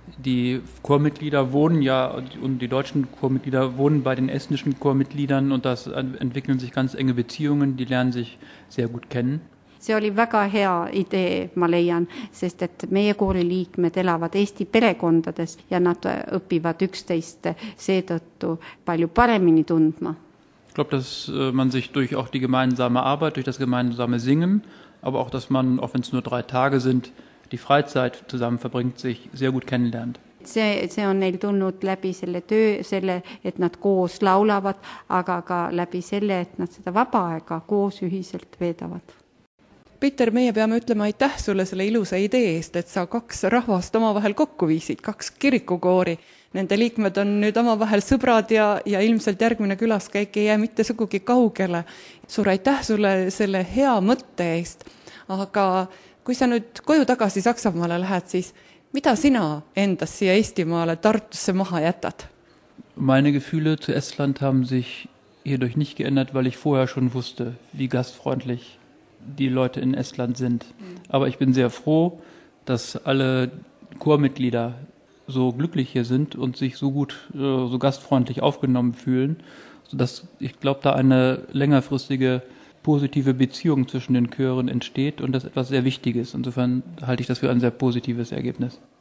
die Chormitglieder wohnen ja und die deutschen Chormitglieder wohnen bei den estnischen Chormitgliedern und das entwickeln sich ganz enge Beziehungen, die lernen sich sehr gut kennen. See oli väga hea idee, ma leian, sest et meie kooriliikmed elavad Eesti perekondades ja nad õpivad üksteist seetõttu palju paremini tundma. Ich glaube, dass man sich durch auch die gemeinsame Arbeit, durch das gemeinsame Singen, aber auch, dass man, auch wenn es nur drei Tage sind, die Freizeit zusammen verbringt, sich sehr gut kennenlernt. See, see on neil tulnud läbi selle töö, selle, et nad koos laulavad, aga ka läbi selle, et nad seda vaba aega koos ühiselt veedavad. Peter, meie peame ütlema aitäh sulle selle ilusa idee eest, et sa kaks rahvast omavahel kokku viisid, kaks kirikukoori. Nende liikmed on nüüd omavahel sõbrad ja, ja ilmselt järgmine külaskäik ei jää mitte sugugi kaugele. Suur aitäh sulle selle hea mõtte eest. Aga kui sa nüüd koju tagasi Saksamaale lähed, siis mida sina endas siia Eestimaale Tartusse maha jätad? Meine Gefühle zu Estland haben sich hierdurch nicht geändert, weil ich vorher schon wusste, wie gastfreundlich die Leute in Estland sind. Aber ich bin sehr froh, dass alle Chormitglieder so glücklich hier sind und sich so gut, so gastfreundlich aufgenommen fühlen, sodass ich glaube, da eine längerfristige positive Beziehung zwischen den Chören entsteht und das etwas sehr Wichtiges. Insofern halte ich das für ein sehr positives Ergebnis.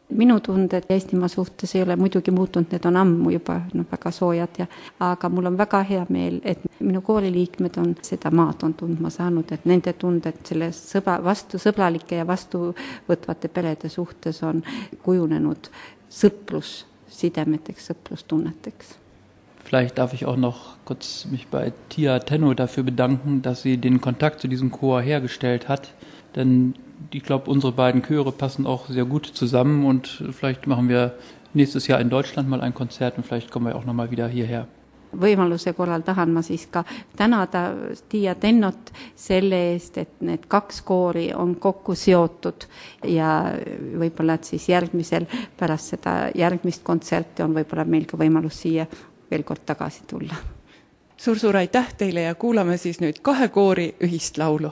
minu tunded Eestimaa suhtes ei ole muidugi muutunud, need on ammu juba no, väga soojad ja aga mul on väga hea meel, et minu kooliliikmed on seda maad on tundma saanud, et nende tunded selle sõbra, vastu sõbralike ja vastuvõtvate perede suhtes on kujunenud sõprussidemeteks, sõprustunneteks. Vielleicht darf ich auch noch kurz mich bei Tia Tenno dafür bedanken, dass sie den Kontakt zu diesem Chor hergestellt hat, denn ich glaube, unsere beiden Chöre passen auch sehr gut zusammen und vielleicht machen wir nächstes Jahr in Deutschland mal ein Konzert und vielleicht kommen wir auch noch mal wieder hierher. Võimaluse korral tahan ma siis ka tänada Tia Tennot selle eest, et need kaks koori on kokku seotud ja võib-olla et siis järgmisel pärast seda järgmist kontserti on võib-olla meil ka võimalus siia veel kord tagasi tulla. Suur-suur aitäh teile ja kuulame siis nüüd kahe koori ühist laulu.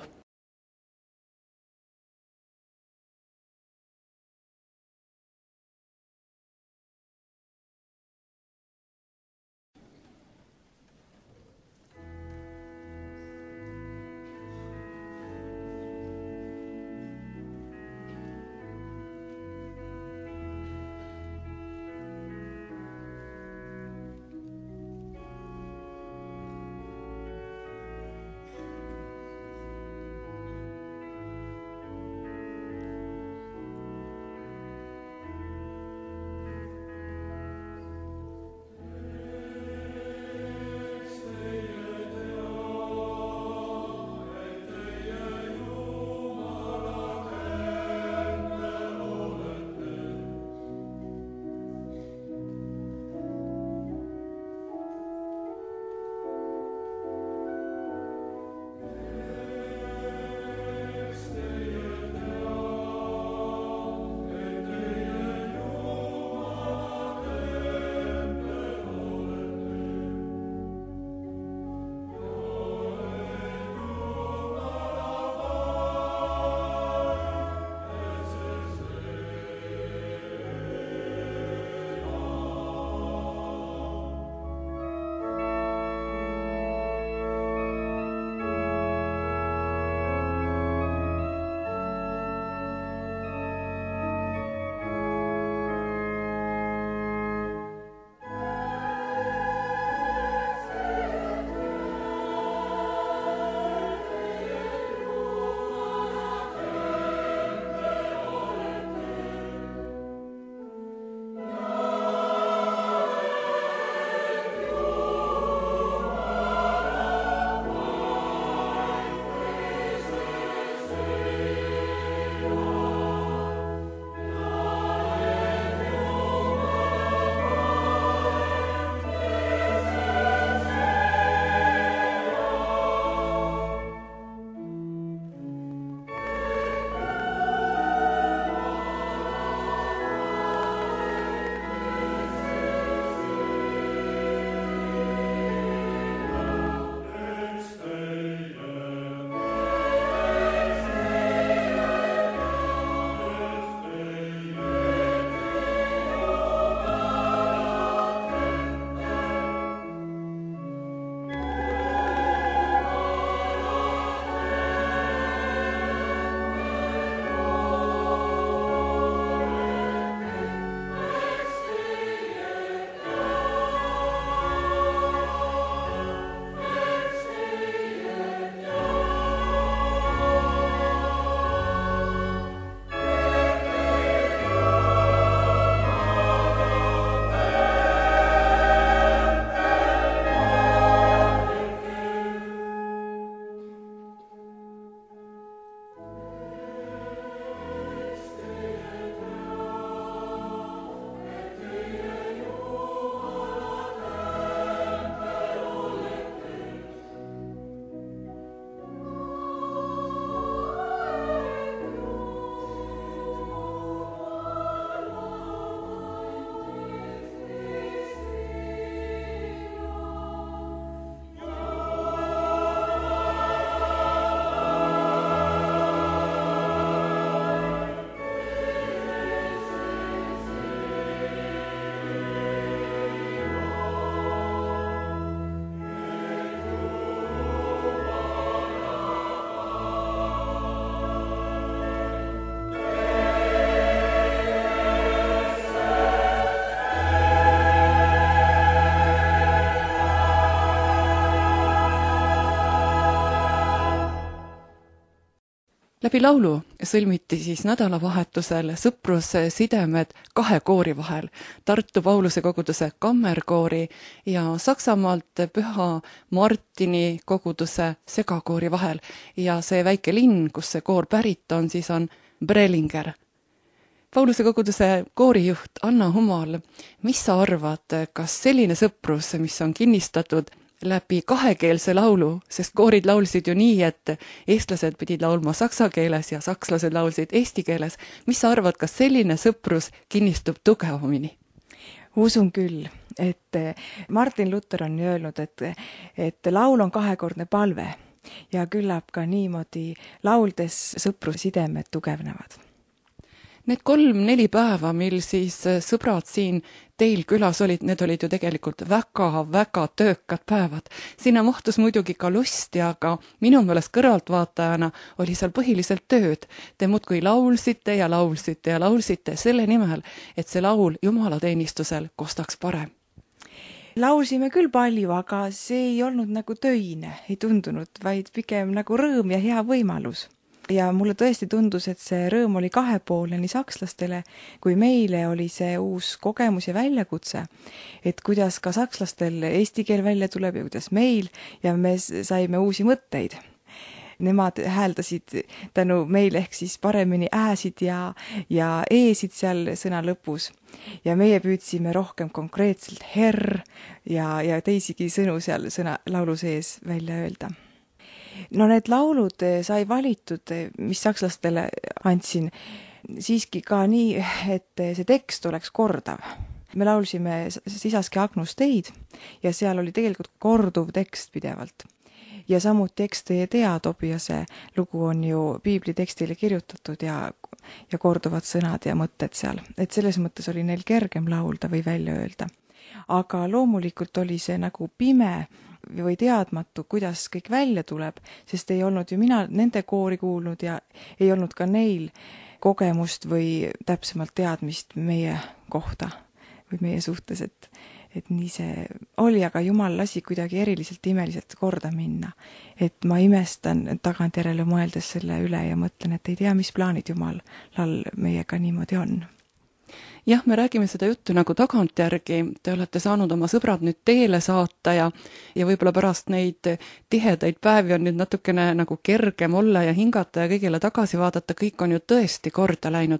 läbi laulu sõlmiti siis nädalavahetusel sõprussidemed kahe koori vahel, Tartu Pauluse koguduse kammerkoori ja Saksamaalt Püha Martini koguduse segakoori vahel. Ja see väike linn, kus see koor pärit on, siis on Brelinger. Pauluse koguduse koorijuht Anna Humal, mis sa arvad, kas selline sõprus, mis on kinnistatud läbi kahekeelse laulu, sest koorid laulsid ju nii, et eestlased pidid laulma saksa keeles ja sakslased laulsid eesti keeles. Mis sa arvad, kas selline sõprus kinnistub tugevamini? Usun küll, et Martin Luther on öelnud, et, et laul on kahekordne palve ja küllap ka niimoodi lauldes sõprussidemed tugevnevad. Need kolm-neli päeva, mil siis sõbrad siin teil külas olid, need olid ju tegelikult väga-väga töökad päevad. Sinna mahtus muidugi ka lust ja ka minu meelest kõrvaltvaatajana oli seal põhiliselt tööd. Te muudkui laulsite ja laulsite ja laulsite selle nimel, et see laul jumalateenistusel kostaks parem. Laulsime küll palju, aga see ei olnud nagu töine, ei tundunud, vaid pigem nagu rõõm ja hea võimalus. Ja mulle tõesti tundus, et see rõõm oli kahepoolne nii sakslastele, kui meile oli see uus kogemus ja väljakutse, et kuidas ka sakslastel eesti keel välja tuleb ja kuidas meil, ja me saime uusi mõtteid. Nemad hääldasid tänu meile ehk siis paremini ääsid ja, ja eesid seal sõna lõpus. Ja meie püüdsime rohkem konkreetselt herr ja, ja teisigi sõnu seal sõna laulu sees välja öelda. No need laulud sai valitud, mis sakslastele andsin, siiski ka nii, et see tekst oleks kordav. Me laulsime Sisaski Agnus teid ja seal oli tegelikult korduv tekst pidevalt. Ja samuti Eks teie tea, Tobiase lugu on ju piibli tekstile kirjutatud ja, ja korduvad sõnad ja mõtted seal. Et selles mõttes oli neil kergem laulda või välja öelda. Aga loomulikult oli see nagu pime või teadmatu, kuidas kõik välja tuleb, sest ei olnud ju mina nende koori kuulnud ja ei olnud ka neil kogemust või täpsemalt teadmist meie kohta või meie suhtes, et, et nii see oli, aga Jumal lasi kuidagi eriliselt imeliselt korda minna. Et ma imestan tagantjärele mõeldes selle üle ja mõtlen, et ei tea, mis plaanid Jumalal meiega niimoodi on. Jah, me räägime seda juttu nagu tagantjärgi, te olete saanud oma sõbrad nüüd teele saata ja, ja võib-olla pärast neid tihedaid päevi on nüüd natukene nagu kergem olla ja hingata ja kõigile tagasi vaadata, kõik on ju tõesti korda läinud.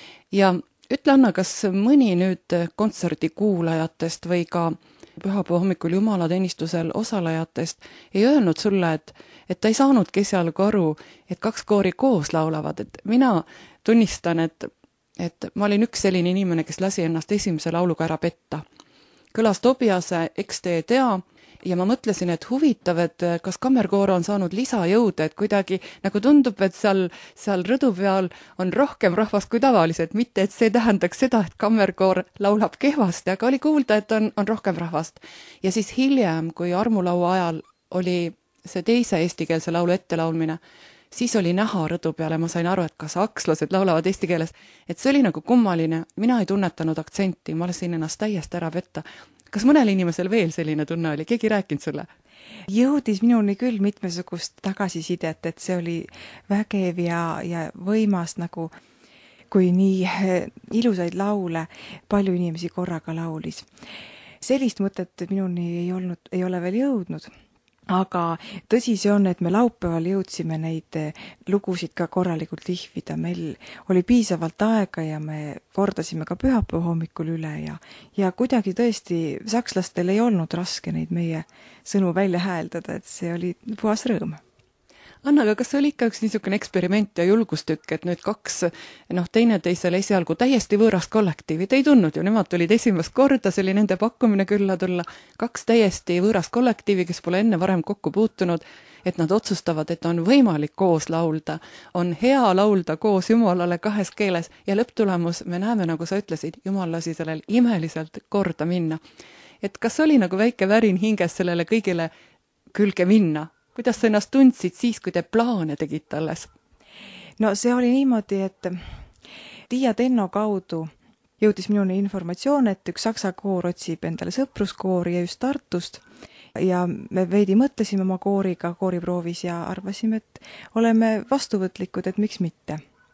Ja ütle Anna, kas mõni nüüd kontserdi kuulajatest või ka pühapäeva hommikul jumalateenistusel osalejatest ei öelnud sulle, et, et ta ei saanudki esialgu aru, et kaks koori koos laulavad, et mina tunnistan, et et ma olin üks selline inimene, kes lasi ennast esimese lauluga ära petta. Kõlas Tobiase Eks te tea ja ma mõtlesin, et huvitav, et kas kammerkoor on saanud lisajõude, et kuidagi nagu tundub, et seal, seal rõdu peal on rohkem rahvast kui tavaliselt, mitte et see tähendaks seda, et kammerkoor laulab kehvasti, aga oli kuulda, et on, on rohkem rahvast. Ja siis hiljem, kui armulaua ajal oli see teise eestikeelse laulu ettelaulmine, siis oli näha rõdu peale, ma sain aru, et ka sakslased laulavad eesti keeles, et see oli nagu kummaline, mina ei tunnetanud aktsenti, ma lasin ennast täiesti ära petta. Kas mõnel inimesel veel selline tunne oli, keegi rääkinud sulle? Jõudis minuni küll mitmesugust tagasisidet, et see oli vägev ja, ja võimas nagu, kui nii ilusaid laule palju inimesi korraga laulis. Sellist mõtet minuni ei olnud, ei ole veel jõudnud. Aga tõsi see on, et me laupäeval jõudsime neid lugusid ka korralikult lihvida. Meil oli piisavalt aega ja me kordasime ka pühapäeva hommikul üle ja, ja kuidagi tõesti sakslastel ei olnud raske neid meie sõnu välja hääldada, et see oli puhas rõõm. Anna, aga kas see oli ikka üks niisugune eksperiment ja julgustükk, et nüüd kaks noh, teineteisele esialgu täiesti võõrast kollektiivi, te ei tundnud ju, nemad tulid esimest korda, see oli nende pakkumine külla tulla, kaks täiesti võõrast kollektiivi, kes pole enne varem kokku puutunud, et nad otsustavad, et on võimalik koos laulda, on hea laulda koos Jumalale kahes keeles ja lõpptulemus me näeme, nagu sa ütlesid, Jumal lasi sellel imeliselt korda minna. Et kas oli nagu väike värin hinges sellele kõigile külge minna? Kuidas sa ennast tundsid siis, kui te plaane tegid alles? No see oli niimoodi, et Tiia Tenno kaudu jõudis minuni informatsioon, et üks saksa koor otsib endale sõpruskoori ja just Tartust ja me veidi mõtlesime oma kooriga kooriproovis ja arvasime, et oleme vastuvõtlikud, et miks mitte.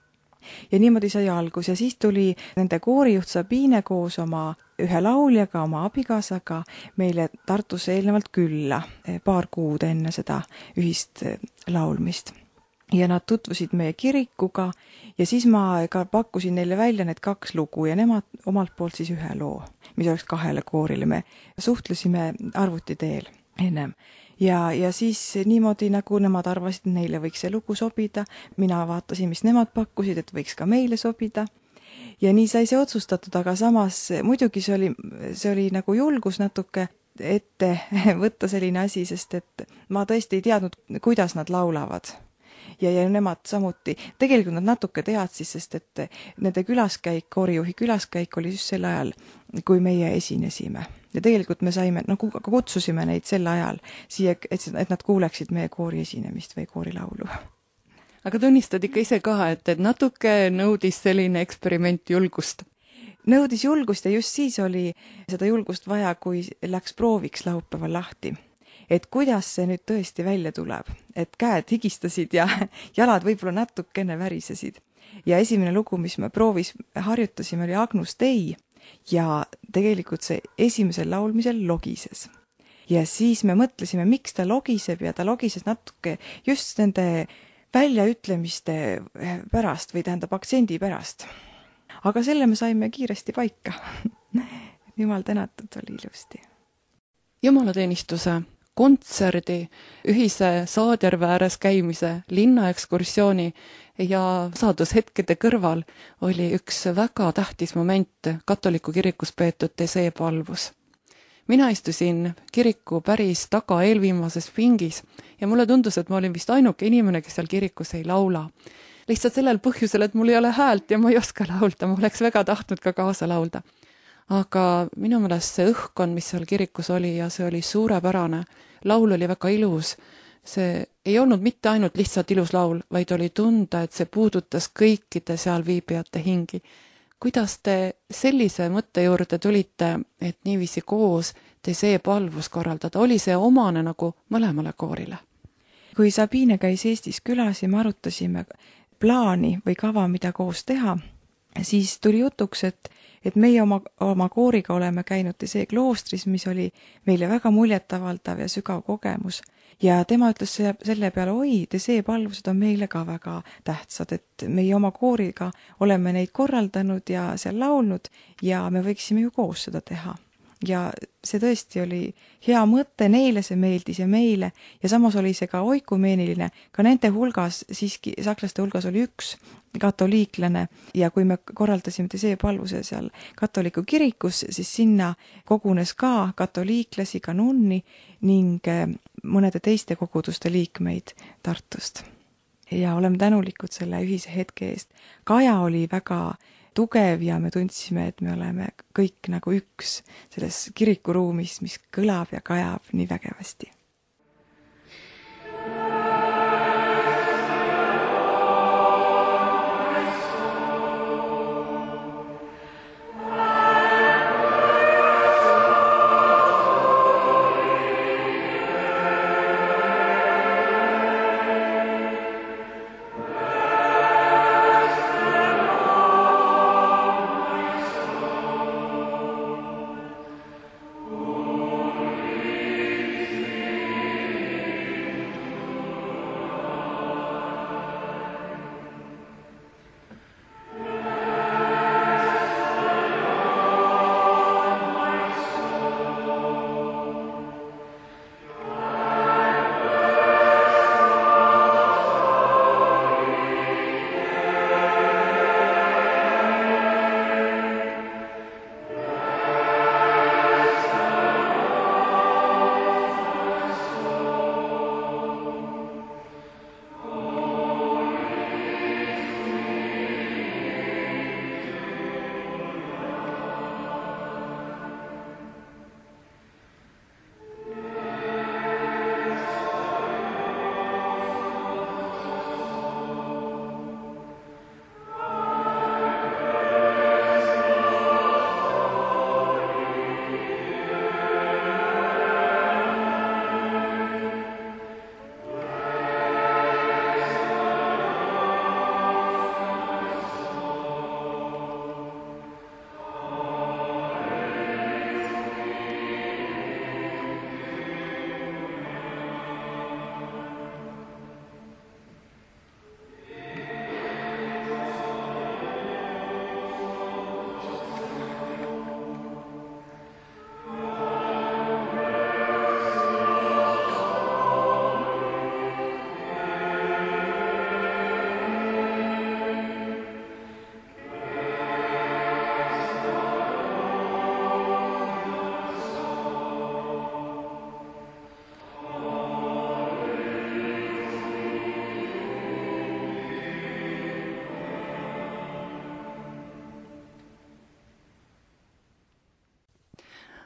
Ja niimoodi sai algus ja siis tuli nende koorijuht Sabine koos oma ühe lauljaga, oma abikaasaga meile Tartusse eelnevalt külla paar kuud enne seda ühist laulmist. Ja nad tutvusid meie kirikuga ja siis ma ka pakkusin neile välja need kaks lugu ja nemad omalt poolt siis ühe loo, mis oleks kahele koorile. Me suhtlesime arvuti teel ennem. Ja, ja siis niimoodi, nagu nemad arvasid, neile võiks see lugu sobida. Mina vaatasin, mis nemad pakkusid, et võiks ka meile sobida. Ja nii sai see otsustatud, aga samas muidugi see oli, see oli nagu julgus natuke ette võtta selline asi, sest et ma tõesti ei teadnud, kuidas nad laulavad. Ja, ja nemad samuti, tegelikult nad natuke teadsid, sest et nende külaskäik, koorijuhi külaskäik oli just sel ajal, kui meie esinesime. Ja tegelikult me saime, no kutsusime neid sel ajal siia, et, et nad kuuleksid meie koori esinemist või koorilaulu. Aga tunnistad ikka ise ka, et, et natuke nõudis selline eksperiment julgust? Nõudis julgust ja just siis oli seda julgust vaja, kui läks prooviks laupäeval lahti. Et kuidas see nüüd tõesti välja tuleb, et käed higistasid ja jalad võib-olla natukene värisesid. Ja esimene lugu, mis me proovis harjutasime, oli Agnus Dei ja tegelikult see esimesel laulmisel logises. Ja siis me mõtlesime, miks ta logiseb ja ta logises natuke just nende väljaütlemiste pärast või tähendab aktsendi pärast. Aga selle me saime kiiresti paika. Jumal tänatud, oli ilusti. Jumalateenistuse kontserdi, ühise Saadjärve ääres käimise, linnaekskursiooni ja saadushetkede kõrval oli üks väga tähtis moment katoliku kirikus peetud teseepalvus. Mina istusin kiriku päris taga eelviimases pingis ja mulle tundus, et ma olin vist ainuke inimene, kes seal kirikus ei laula. Lihtsalt sellel põhjusel, et mul ei ole häält ja ma ei oska laulda, ma oleks väga tahtnud ka kaasa laulda. Aga minu meelest see õhkkond, mis seal kirikus oli ja see oli suurepärane, laul oli väga ilus, see ei olnud mitte ainult lihtsalt ilus laul, vaid oli tunda, et see puudutas kõikide seal viibijate hingi. Kuidas te sellise mõtte juurde tulite, et niiviisi koos te see palvus korraldada? Oli see omane nagu mõlemale koorile? Kui Sabine käis Eestis külas ja me arutasime plaani või kava, mida koos teha, siis tuli jutuks, et et meie oma, oma kooriga oleme käinud Tesee kloostris, mis oli meile väga muljetavaldav ja sügav kogemus. Ja tema ütles selle peale, oi, Tesee palvused on meile ka väga tähtsad, et meie oma kooriga oleme neid korraldanud ja seal laulnud ja me võiksime ju koos seda teha. Ja see tõesti oli hea mõte, neile see meeldis ja meile ja samas oli see ka oikumeeniline, ka nende hulgas, siiski sakslaste hulgas oli üks katoliiklane ja kui me korraldasime Tesee palvuse seal katoliku kirikus, siis sinna kogunes ka katoliiklasi, ka nunni ning mõnede teiste koguduste liikmeid Tartust. Ja oleme tänulikud selle ühise hetke eest. Kaja oli väga tugev ja me tundsime, et me oleme kõik nagu üks selles kirikuruumis, mis kõlab ja kajab nii vägevasti. Holy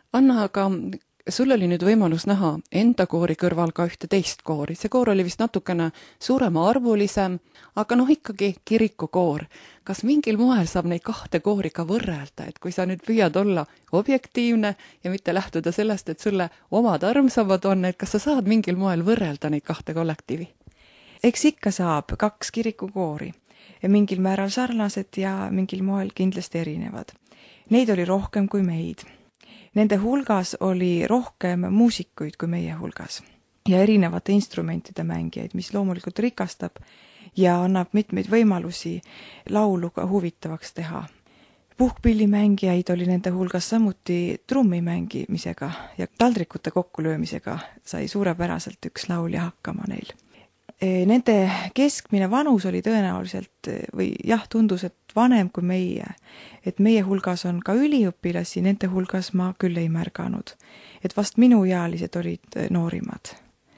Anna, aga sul oli nüüd võimalus näha enda koori kõrval ka ühte teist koori. See koor oli vist natukene suurema arvulisem, aga noh ikkagi kirikukoor. Kas mingil moel saab neid kahte koori ka võrrelda, et kui sa nüüd püüad olla objektiivne ja mitte lähtuda sellest, et sulle omad armsamad on, et kas sa saad mingil moel võrrelda neid kahte kollektiivi? Eks ikka saab kaks kirikukoori. Mingil määral sarnased ja mingil moel kindlasti erinevad. Neid oli rohkem kui meid. Nende hulgas oli rohkem muusikuid kui meie hulgas ja erinevate instrumentide mängijaid, mis loomulikult rikastab ja annab mitmeid võimalusi laulu ka huvitavaks teha. Puhkpillimängijaid oli nende hulgas samuti trummi mängimisega ja taldrikute kokkulöömisega sai suurepäraselt üks laulja hakkama neil. Nende keskmine vanus oli tõenäoliselt või jah, tundus, et vanem kui meie. Et meie hulgas on ka üliõpilasi, nende hulgas ma küll ei märganud. Et vast minuealised olid noorimad.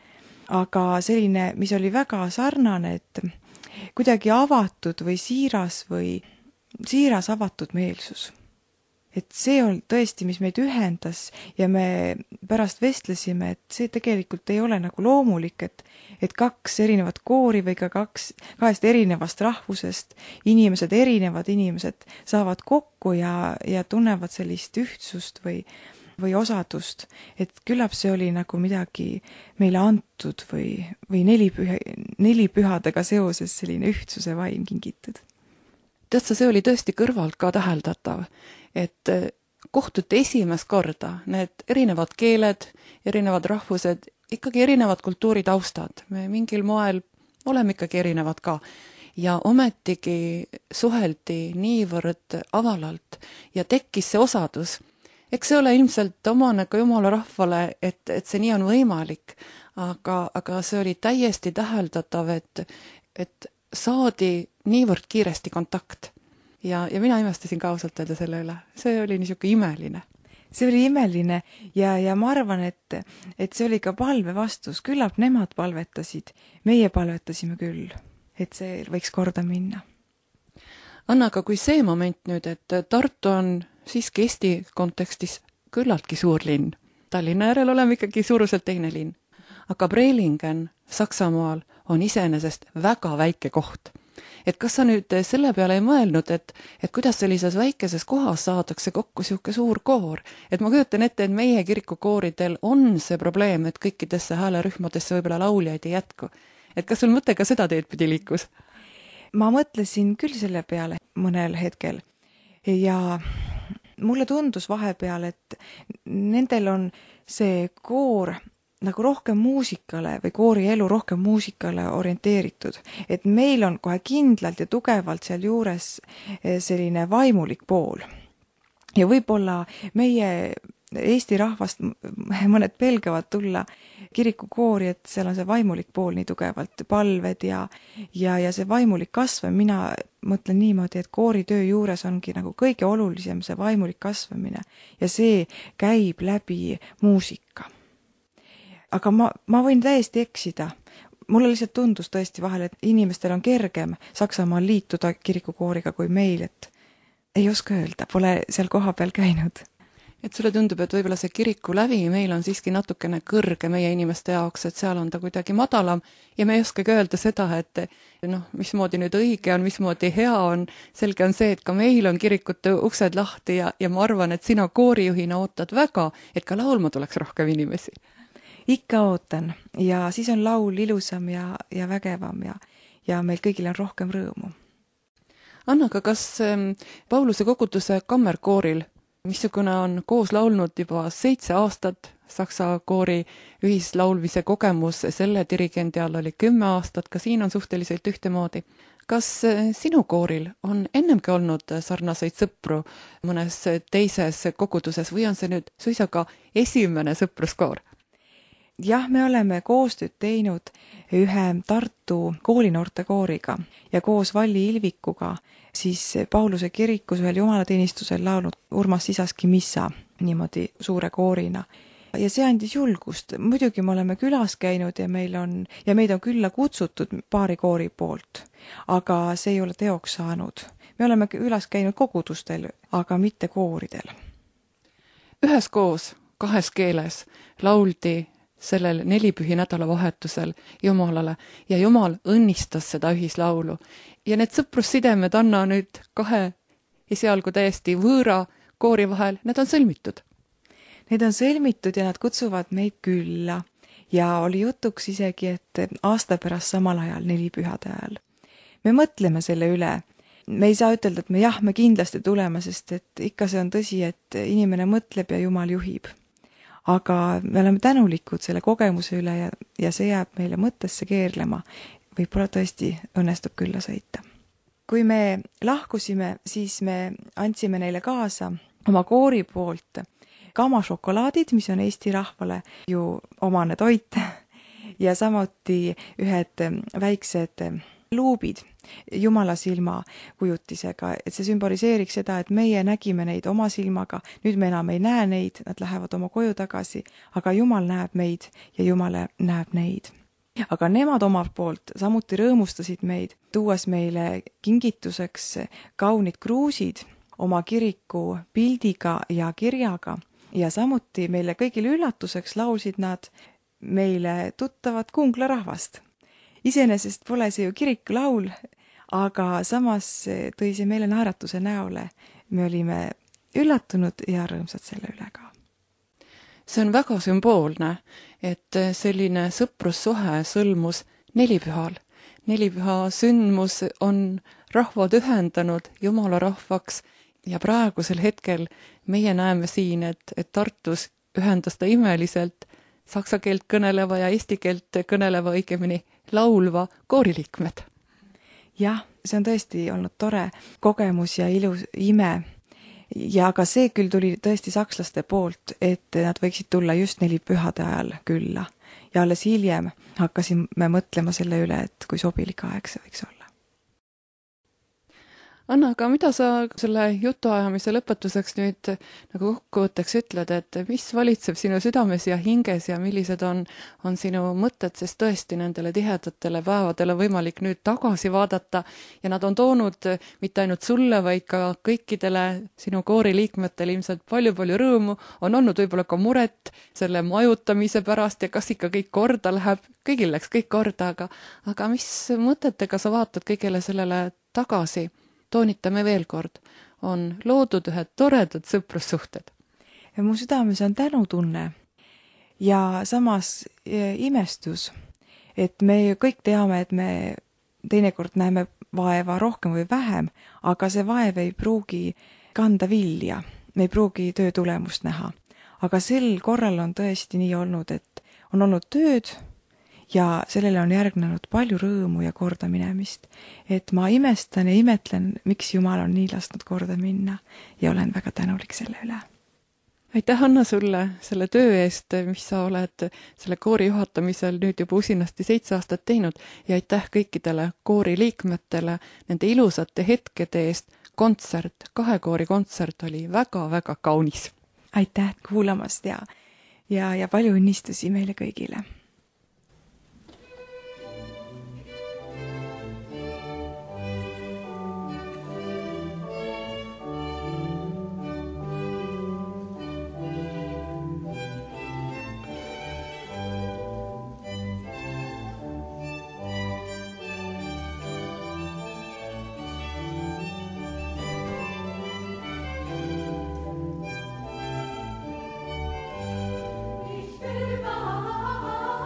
Aga selline, mis oli väga sarnane, et kuidagi avatud või siiras või siiras avatud meelsus. Et see on tõesti, mis meid ühendas ja me pärast vestlesime, et see tegelikult ei ole nagu loomulik, et, et kaks erinevat koori või ka kaks, kahest erinevast rahvusest inimesed, erinevad inimesed saavad kokku ja, ja tunnevad sellist ühtsust või, või osadust, et küllap see oli nagu midagi meile antud või, või nelipüha, nelipühadega seoses selline ühtsuse vaim kingitud. Tead sa, see oli tõesti kõrvalt ka täheldatav, et kohtute esimest korda need erinevad keeled, erinevad rahvused, ikkagi erinevad kultuuritaustad. Me mingil moel oleme ikkagi erinevad ka. Ja ometigi suheldi niivõrd avalalt ja tekkis see osadus. Eks see ole ilmselt omane ka jumala rahvale, et, et see nii on võimalik, aga, aga see oli täiesti täheldatav, et, et saadi niivõrd kiiresti kontakt. Ja, ja mina imestasin ka ausalt öelda selle üle. See oli niisugune imeline. See oli imeline ja, ja ma arvan, et, et see oli ka palve vastus. Küllap nemad palvetasid, meie palvetasime küll, et see võiks korda minna. Anna, aga kui see moment nüüd, et Tartu on siiski Eesti kontekstis küllaltki suur linn. Tallinna järel oleme ikkagi suuruselt teine linn. Aga Breilingen Saksamaal on iseenesest väga väike koht. Et kas sa nüüd selle peale ei mõelnud, et, et kuidas sellises väikeses kohas saadakse kokku siuke suur koor? Et ma kujutan ette, et meie kirikukooridel on see probleem, et kõikidesse häälerühmadesse võib-olla lauljaid ei jätku. Et kas sul mõte ka seda teed pidi liikus? Ma mõtlesin küll selle peale mõnel hetkel ja mulle tundus vahepeal, et nendel on see koor nagu rohkem muusikale või koori elu rohkem muusikale orienteeritud. Et meil on kohe kindlalt ja tugevalt seal juures selline vaimulik pool. Ja võib-olla meie Eesti rahvast mõned pelgavad tulla kirikukoori, et seal on see vaimulik pool nii tugevalt, palved ja, ja, ja see vaimulik kasv. Mina mõtlen niimoodi, et kooritöö juures ongi nagu kõige olulisem see vaimulik kasvamine ja see käib läbi muusika. Aga ma, ma võin täiesti eksida. Mulle lihtsalt tundus tõesti vahel, et inimestel on kergem Saksamaal liituda kirikukooriga kui meil, et ei oska öelda, pole seal koha peal käinud. Et sulle tundub, et võib-olla see kiriku lävi meil on siiski natukene kõrge meie inimeste jaoks, et seal on ta kuidagi madalam ja me ei oskagi öelda seda, et noh, mismoodi nüüd õige on, mismoodi hea on. Selge on see, et ka meil on kirikute uksed lahti ja, ja ma arvan, et sina koorijuhina ootad väga, et ka laulma tuleks rohkem inimesi. Ikka ootan ja siis on laul ilusam ja, ja vägevam ja, ja meil kõigil on rohkem rõõmu. Anna, aga kas Pauluse koguduse kammerkooril, missugune on koos laulnud juba seitse aastat, Saksa koori ühislaulmise kogemus selle dirigendi all oli kümme aastat, ka siin on suhteliselt ühtemoodi. Kas sinu kooril on ennemgi olnud sarnaseid sõpru mõnes teises koguduses või on see nüüd suisa ka esimene sõpruskoor? Jah, me oleme koostööd teinud ühe Tartu koolinoorte kooriga ja koos Valli Ilvikuga siis Pauluse kirikus ühel jumalateenistusel laulnud Urmas Sisaski missa niimoodi suure koorina. Ja see andis julgust. Muidugi me oleme külas käinud ja meil on, ja meid on külla kutsutud paari koori poolt, aga see ei ole teoks saanud. Me oleme külas käinud kogudustel, aga mitte kooridel. Üheskoos kahes keeles lauldi sellel nelipühi nädalavahetusel Jumalale ja Jumal õnnistas seda ühislaulu. Ja need sõprussidemed Anna nüüd kahe esialgu täiesti võõra koori vahel, need on sõlmitud. Need on sõlmitud ja nad kutsuvad meid külla ja oli jutuks isegi, et aasta pärast samal ajal nelipühade ajal. Me mõtleme selle üle. Me ei saa ütelda, et me jah, me kindlasti tuleme, sest et ikka see on tõsi, et inimene mõtleb ja Jumal juhib. Aga me oleme tänulikud selle kogemuse üle ja, ja see jääb meile mõttesse keerlema. Võib-olla tõesti õnnestub külla sõita. Kui me lahkusime, siis me andsime neile kaasa oma koori poolt kamašokolaadid, mis on Eesti rahvale ju omane toit ja samuti ühed väiksed luubid Jumala silma kujutisega, et see sümboliseeriks seda, et meie nägime neid oma silmaga, nüüd me enam ei näe neid, nad lähevad oma koju tagasi, aga Jumal näeb meid ja Jumal näeb neid. Aga nemad omalt poolt samuti rõõmustasid meid, tuues meile kingituseks kaunid kruusid oma kiriku pildiga ja kirjaga ja samuti meile kõigile üllatuseks laulsid nad meile tuttavat Kungla rahvast. Iseenesest pole see ju kirikulaul, aga samas tõi see meile naeratuse näole. Me olime üllatunud ja rõõmsad selle üle ka. See on väga sümboolne, et selline sõprussuhe sõlmus nelipühal. Nelipüha sündmus on rahvad ühendanud Jumala rahvaks ja praegusel hetkel meie näeme siin, et, et Tartus ühendas ta imeliselt saksa keelt kõneleva ja eesti keelt kõneleva õigemini laulva kooriliikmed. Jah, see on tõesti olnud tore kogemus ja ilus ime. Ja ka see küll tuli tõesti sakslaste poolt, et nad võiksid tulla just nelipühade ajal külla. Ja alles hiljem hakkasime mõtlema selle üle, et kui sobilik aeg see võiks olla. Anna, aga mida sa selle jutuajamise lõpetuseks nüüd nagu kokkuvõtteks ütled, et mis valitseb sinu südames ja hinges ja millised on, on sinu mõtted, sest tõesti nendele tihedatele päevadele võimalik nüüd tagasi vaadata ja nad on toonud mitte ainult sulle, vaid ka kõikidele sinu koori liikmetele ilmselt palju-palju rõõmu, on olnud võib-olla ka muret selle majutamise pärast ja kas ikka kõik korda läheb, kõigil läks kõik korda, aga, aga mis mõtetega sa vaatad kõigele sellele tagasi? Toonitame veel kord, on loodud ühed toredad sõprussuhted. Ja mu südames on tänutunne ja samas imestus, et me ju kõik teame, et me teinekord näeme vaeva rohkem või vähem, aga see vaev ei pruugi kanda vilja, me ei pruugi töö tulemust näha. Aga sel korral on tõesti nii olnud, et on olnud tööd, ja sellele on järgnenud palju rõõmu ja korda minemist. Et ma imestan ja imetlen, miks Jumal on nii lasknud korda minna ja olen väga tänulik selle üle. Aitäh, Anna, sulle selle töö eest, mis sa oled selle koori juhatamisel nüüd juba usinasti seitse aastat teinud ja aitäh kõikidele koori liikmetele nende ilusate hetkede eest. Kontsert, kahe koori kontsert oli väga-väga kaunis. Aitäh kuulamast ja, ja, ja palju õnnistusi meile kõigile. Ich will wahr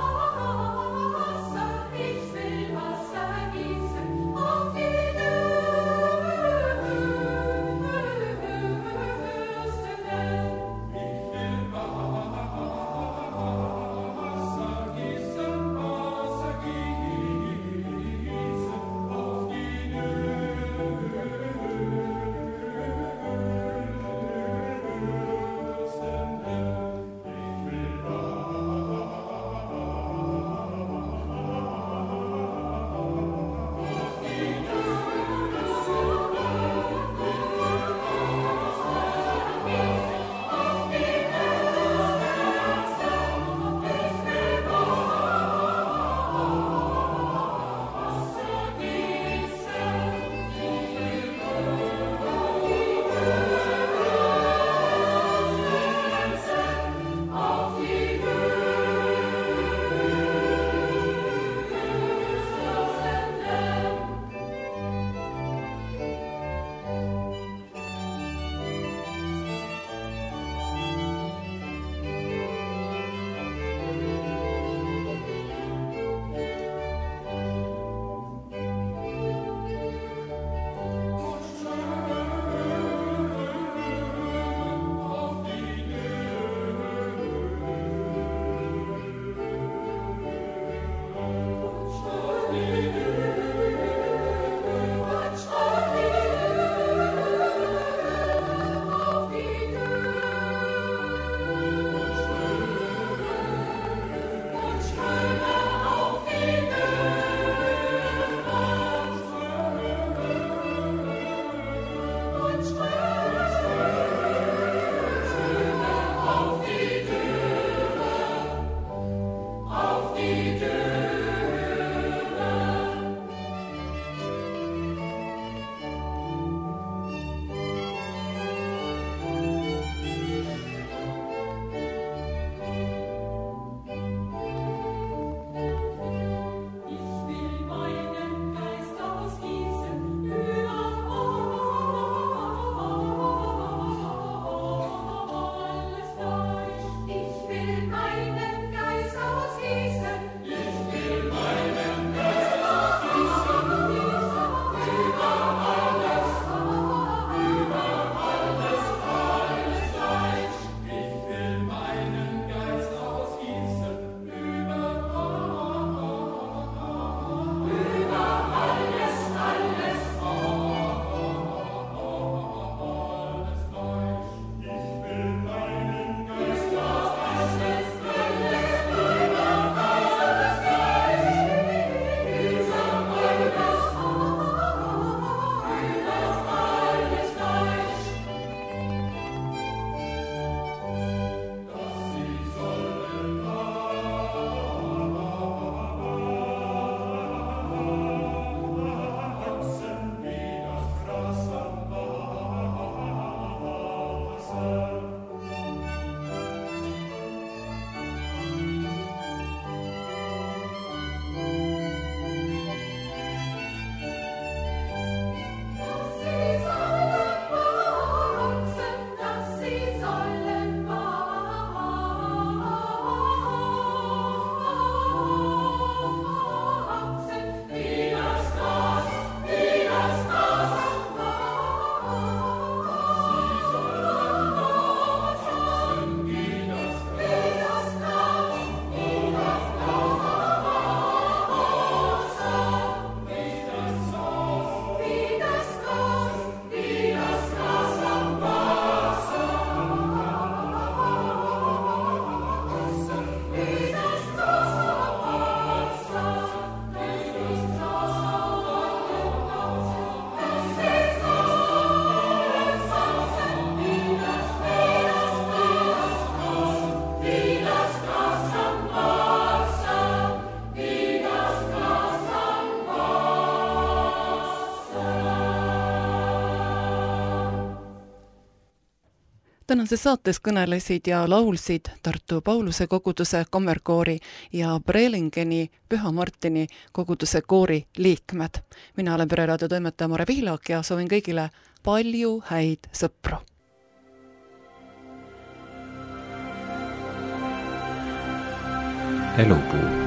Tänases saates kõnelesid ja laulsid Tartu Pauluse koguduse kammerkoori ja Brelingeni Püha Martini koguduse koori liikmed. Mina olen Pereraadio toimetaja Mare Pihlak ja soovin kõigile palju häid sõpru. Elupuu.